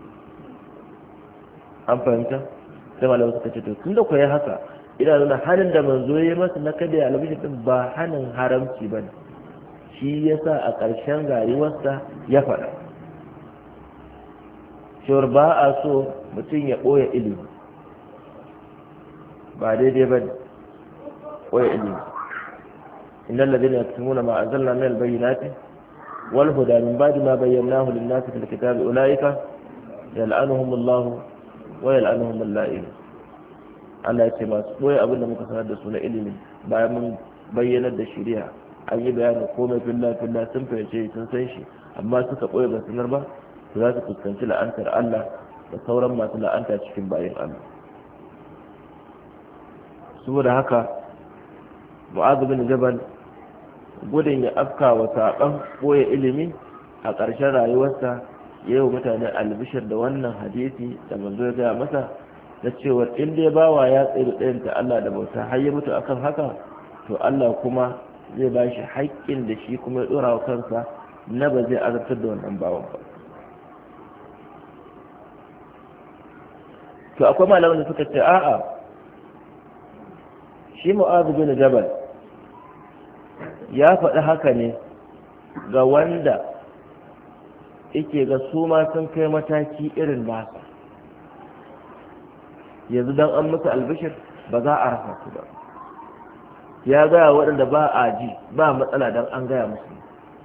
An fahimta? sai malamu suka ce to tun da ku yi haka ina nuna hannun da manzo ya masa na kada ya albishir din ba hannun haramci ba ne, shi ya sa a ƙarshen rayuwarsa ya faɗa cewar ba a so mutum ya ɓoye ilimi, ba daidai ba ne ɓoye ilimi. innan ladina yaktumuna ma anzalna min albayyinati wal huda min ba'di ma bayyanahu lin-nasi fil kitabi ulaika yal'anuhum Allah wa yal'anuhum al-la'in. Allah ya ce masu ɓoye abin da muka sanar da su na ilimi bayan mun bayyanar da shari'a, an yi bayanin komai filla sun fahimce sun san shi, amma suka ɓoye ba sanar ba, za su fuskanci la'antar Allah da sauran masu la'anta cikin bayan Allah. Saboda haka Mu'adh bin Jabal gudun ya afka wa saɓan ɓoye ilimi a ƙarshen rayuwarsa ya yi mutane albishir da wannan hadisi da manzo ya gaya masa da cewar in dai bawa ya tsaye da tsayinta Allah da bauta har ya mutu akan haka, to Allah kuma zai ba shi haƙƙin da shi kuma ya ɗora wa kansa na ba zai azabtar da wannan bawan ba. To akwai malaman da suka ce a'a, shi Mu'adh bin Jabal ya faɗi haka ne ga wanda yake ga su ma sun kai mataki irin nasa, yanzu don an musu albishir ba za a rasa su ba. Ya gaya waɗanda ba a ji ba matsala don an gaya musu,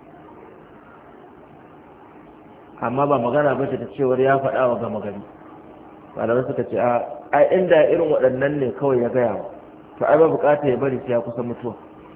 amma ba magana ba ta cewar ya faɗa wa gama gari. Malamai suka ce a inda irin waɗannan ne kawai ya gaya wa, to ai ba bukata ya bari sai ya kusa mutuwa.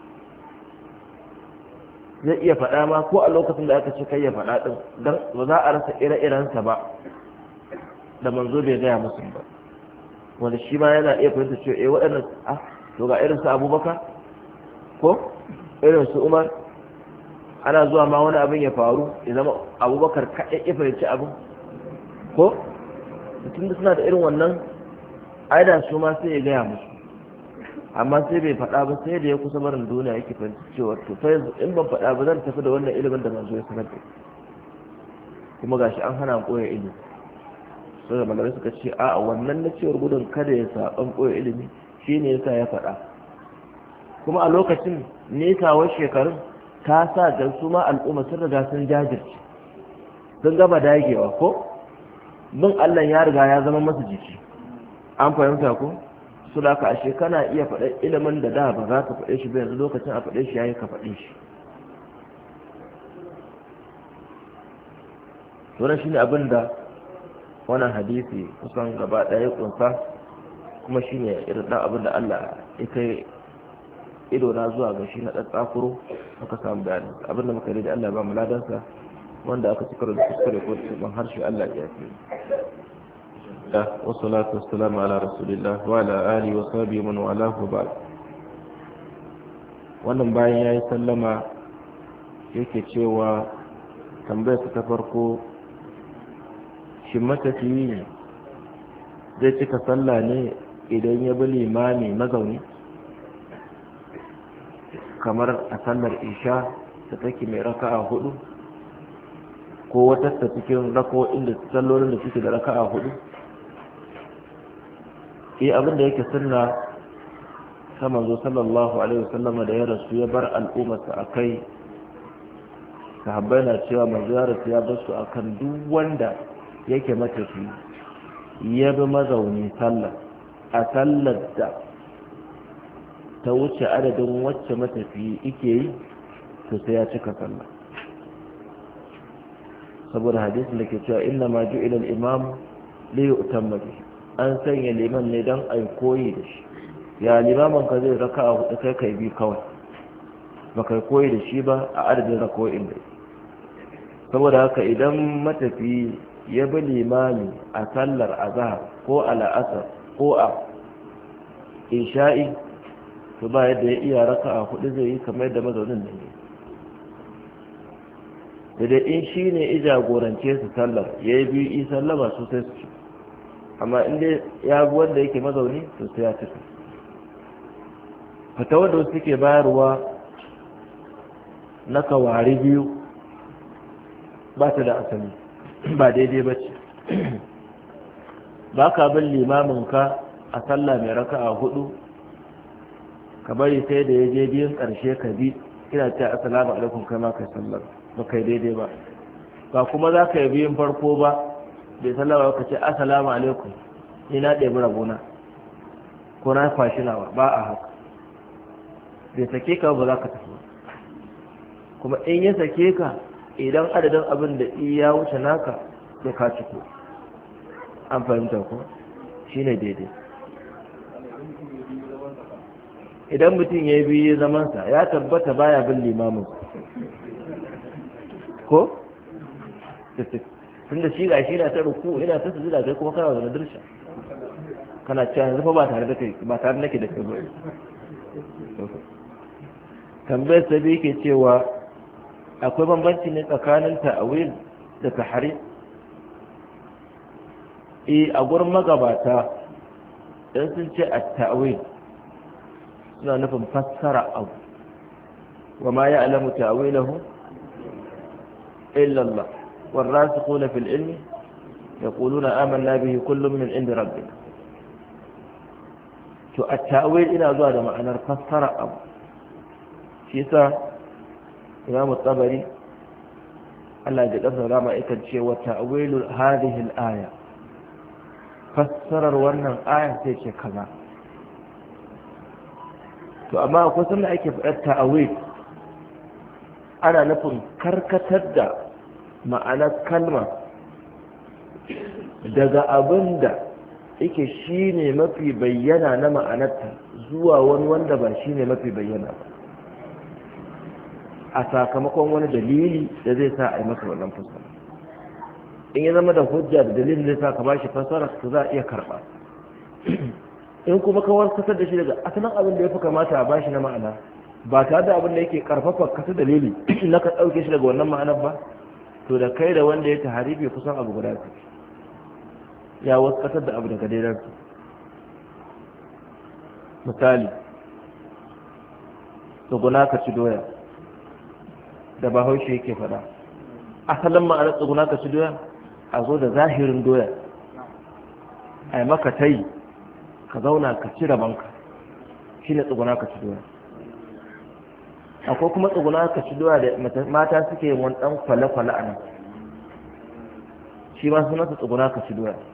Zai iya faɗa ma ko a lokacin da aka ce kai ya faɗa ɗin, don ba za a rasa ire-irensa ba da manzo bai gaya musu ba, wanda shi ma yana iya fahimta cewa waɗannan to ga irin su Abubakar ko irin su Umar, ana zuwa ma wani abin ya faru ya zama Abubakar kaɗai ya fahimci abin ko mutum da suna da irin wannan aida su ma sai ya gaya musu, amma sai bai faɗa ba sai da ya kusa barin duniya yake fahimci cewa to fa in ban faɗa ba zan tafi da wannan ilimin da manzo ya sanar da kuma gashi an hana koya ilimi. sai da malamai suka ce a wannan na cewar gudun kada ya saban koyi ilimi shine yasa ya faɗa. kuma a lokacin nesawar shekarun ta sa da su ma al'umma sun riga sun jajirce sun gaba dagewa ko bin Allah ya riga ya zama masa jiki an fahimta ko su da ka ashe kana iya faɗa ilimin da ba za ka faɗe shi ba yanzu lokacin a faɗe shi yayi ka faɗe shi. wannan shine abin da wannan hadisi kusan gaba ɗaya kunsa kuma shine irin dan abin da Allah ya kai ido na zuwa ga shi na dan tsakuro muka samu bayani abin da muka yi da Allah ba mu ladansa wanda aka cikar da kuskure ko ban harshe Allah ya yi. Wassalatu wassalamu ala rasulillah wa ala alihi wa sahbihi man walahu ba'd. wannan bayan yayi sallama yake cewa tambayar ta farko shi matafiyi zai cika sallah ne idan ya bi limami mazauni kamar a sallar isha ta take mai raka'a 4 ko wata ta cikin rako'in da sallolin da suke da raka'a 4 abin da yake sunna ta manzo sallallahu alaihi wasallama da ya rasu ya bar al'ummarsa akai sahabbai na cewa manzo ya rasu ya bar su akan duk wanda yake matafi ya bi mazauni sallah a sallar da ta wuce adadin wacce matafi yake yi to sai ya cika sallah saboda hadisin da ke cewa inna ma ju'ila al-imam li yu'tamma bihi an sanya liman ne dan ai koyi da shi ya limamin ka zai raka'a 4 kai kai bi kawai ba kai koyi da shi ba a adadin raka'o'in da saboda haka idan matafi ya bi limami a sallar azhar ko al'asar ko a isha'i to ba yadda ya iya raka'a 4 zai yi kamar da mazaunin da ne da dai in shi ne ya jagorance su sallar ya yi biyu yi sallama su sai su ci amma inda ya bi wanda yake mazauni to sai ya cika fata wanda wasu suke bayarwa na kawari biyu ba ta da asali ba daidai ba ce ba ka bin limaminka a sallah mai raka'a 4 ka bari sai da ya je biyun ƙarshe ka bi ina ce assalamu alaikum kai ma kai sallar ba kai daidai ba ba kuma za ka yi biyun farko ba bai sallama ka ce assalamu alaikum ni na ɗebi rabona ko na kwashi nawa ba a haka bai sake ka ba za ka tafi kuma in ya sake ka idan adadin abin da iya wuce naka sai ka ciko an fahimta ko shine daidai idan mutum ya yi biyu zamansa ya tabbata baya bin limamin ko? tun da shi ga shi na ta ruku ina ta sujuda kai kuma kana zaune dirsha kana cewa yanzu fa ba tare da kai ba tare nake da kai ba tambayar sabi ke cewa akwai bambanci ne tsakanin ta'awil da tahrim a gurin magabata dan sun ce at-ta'wil suna nufin fassara abu wa ma ya'lamu ta'wilahu illa Allah والراسخون في العلم يقولون آمنا به كل من عند ربنا to at-ta'wil ina zuwa da ma'anar fassara abu shi yasa Imam Tabari Allah ya kaddara rama ikan ce wa ta'wilu hadhihi al-aya fassarar wannan aya sai ce kaza to amma akwai sanda ake faɗar ta'wil ana nufin karkatar da ma'anar kalma daga abinda yake shine mafi bayyana na ma'anarta zuwa wani wanda ba shine mafi bayyana ba a sakamakon wani dalili da zai sa a yi masa wannan fassara in ya zama da hujja da dalilin zai sa ka ba shi fassara to za a iya karɓa in kuma kawar kasar da shi daga asalin abin da ya fi kamata a bashi na ma'ana ba tare da abin da yake karfafa kasa dalili na ka ɗauke shi daga wannan ma'anar ba to da kai da wanda ya ta harife kusan abu guda ce ya wasu kasar da abu daga daidar su misali tsuguna ka ci doya da bahaushe yake faɗa asalin ma'anar tsuguna ka ci doya a zo da zahirin doya ai maka tai ka zauna ka ci rabanka shine tsuguna ka ci doya. Akwai kuma tsuguna ka ci doya da mata suke yin wani dan kwale-kwale a nan, shi ma sunansa tsuguna ka ci doya.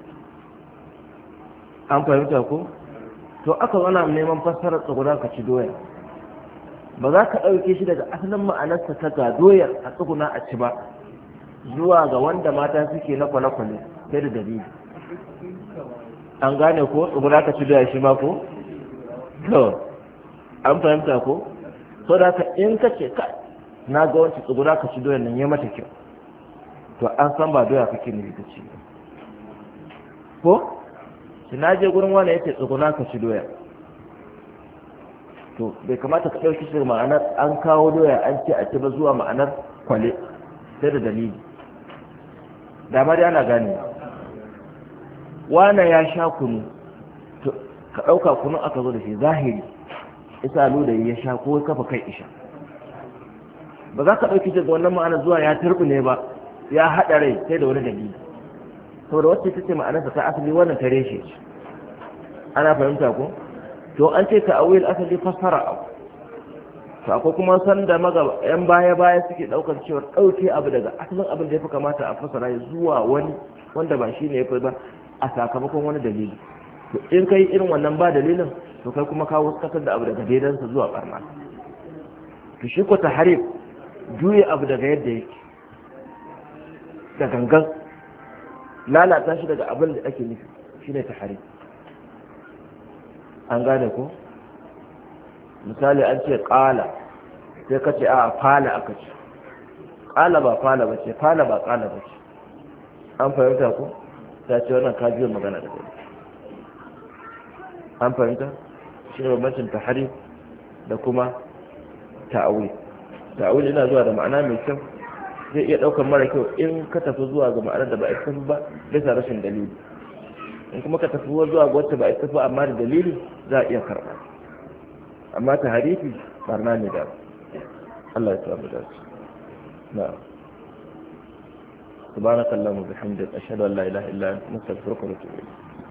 An fahimta ko? To aka zana neman fassarar tsuguna ka ci doya, ba za ka ɗauke shi daga asalin ma'anarsa ta ga doyar a tsuguna a ci ba zuwa ga wanda mata suke na kwale-kwale sai da dalili. An gane ko tsuguna ka ci doya shi ma ko? To an fahimta ko? So da ka in ka ce ka na ga wancan tsuguna ka ci doya nan ya mata kyau, to an san ba doya kake nufi ta ci ko? Shi na je gurin wani yace tsuguna ka ci doya, to bai kamata ka ɗauki shi ma'anar an kawo doya an ce a ci ba zuwa ma'anar kwale sai da dalili. Da ma dai ana gane wane ya sha kunu, to ka ɗauka kunu aka zo da shi zahiri isa da ya sha ko kafa kai isha, ba za ka ɗauki daga wannan ma'anar zuwa ya turbine ba ya haɗa rai sai da wani dalili, saboda wacce ta ce ma'anarsa ta asali wannan ta reshe ce. Ana fahimta ko? To an ce ka awil asali fassara abu, to akwai kuma sanda yan baya suke daukar cewa dauke abu daga asalin abin da ya fi kamata a fassara zuwa wani wanda ba shi ne ya fi ba a sakamakon wani dalili. To in kai irin wannan ba dalilin, to kai kuma kawo kasar da abu daga daidansa zuwa barna. To shi ko tahrif juye abu daga yadda yake da gangan lalata shi daga abin da ake nufi shine tahrif. An gane ko? Misali an ce ƙala sai ka ce a fala aka ce, ƙala ba fala ba ce, fala ba ƙala ba ce. An fahimta ko? Ta ce wannan ka biyo magana da kai. An fahimta? Shi ne bambancin tahrif da kuma ta'awil. Ta'awil yana zuwa da ma'ana mai kyau, zai iya ɗaukar mara kyau in ka tafi zuwa ga ma'anar da ba a tafi ba bisa rashin dalili. In kuma ka tafi zuwa ga wacce ba a tafi amma da dalili za a iya karɓa. Amma ta harifi barna ne da Allah ya samu dace. Na'am. Subhanakallahumma wa bihamdika ashhadu an la ilaha illa anta astaghfiruka wa atubu ilayk.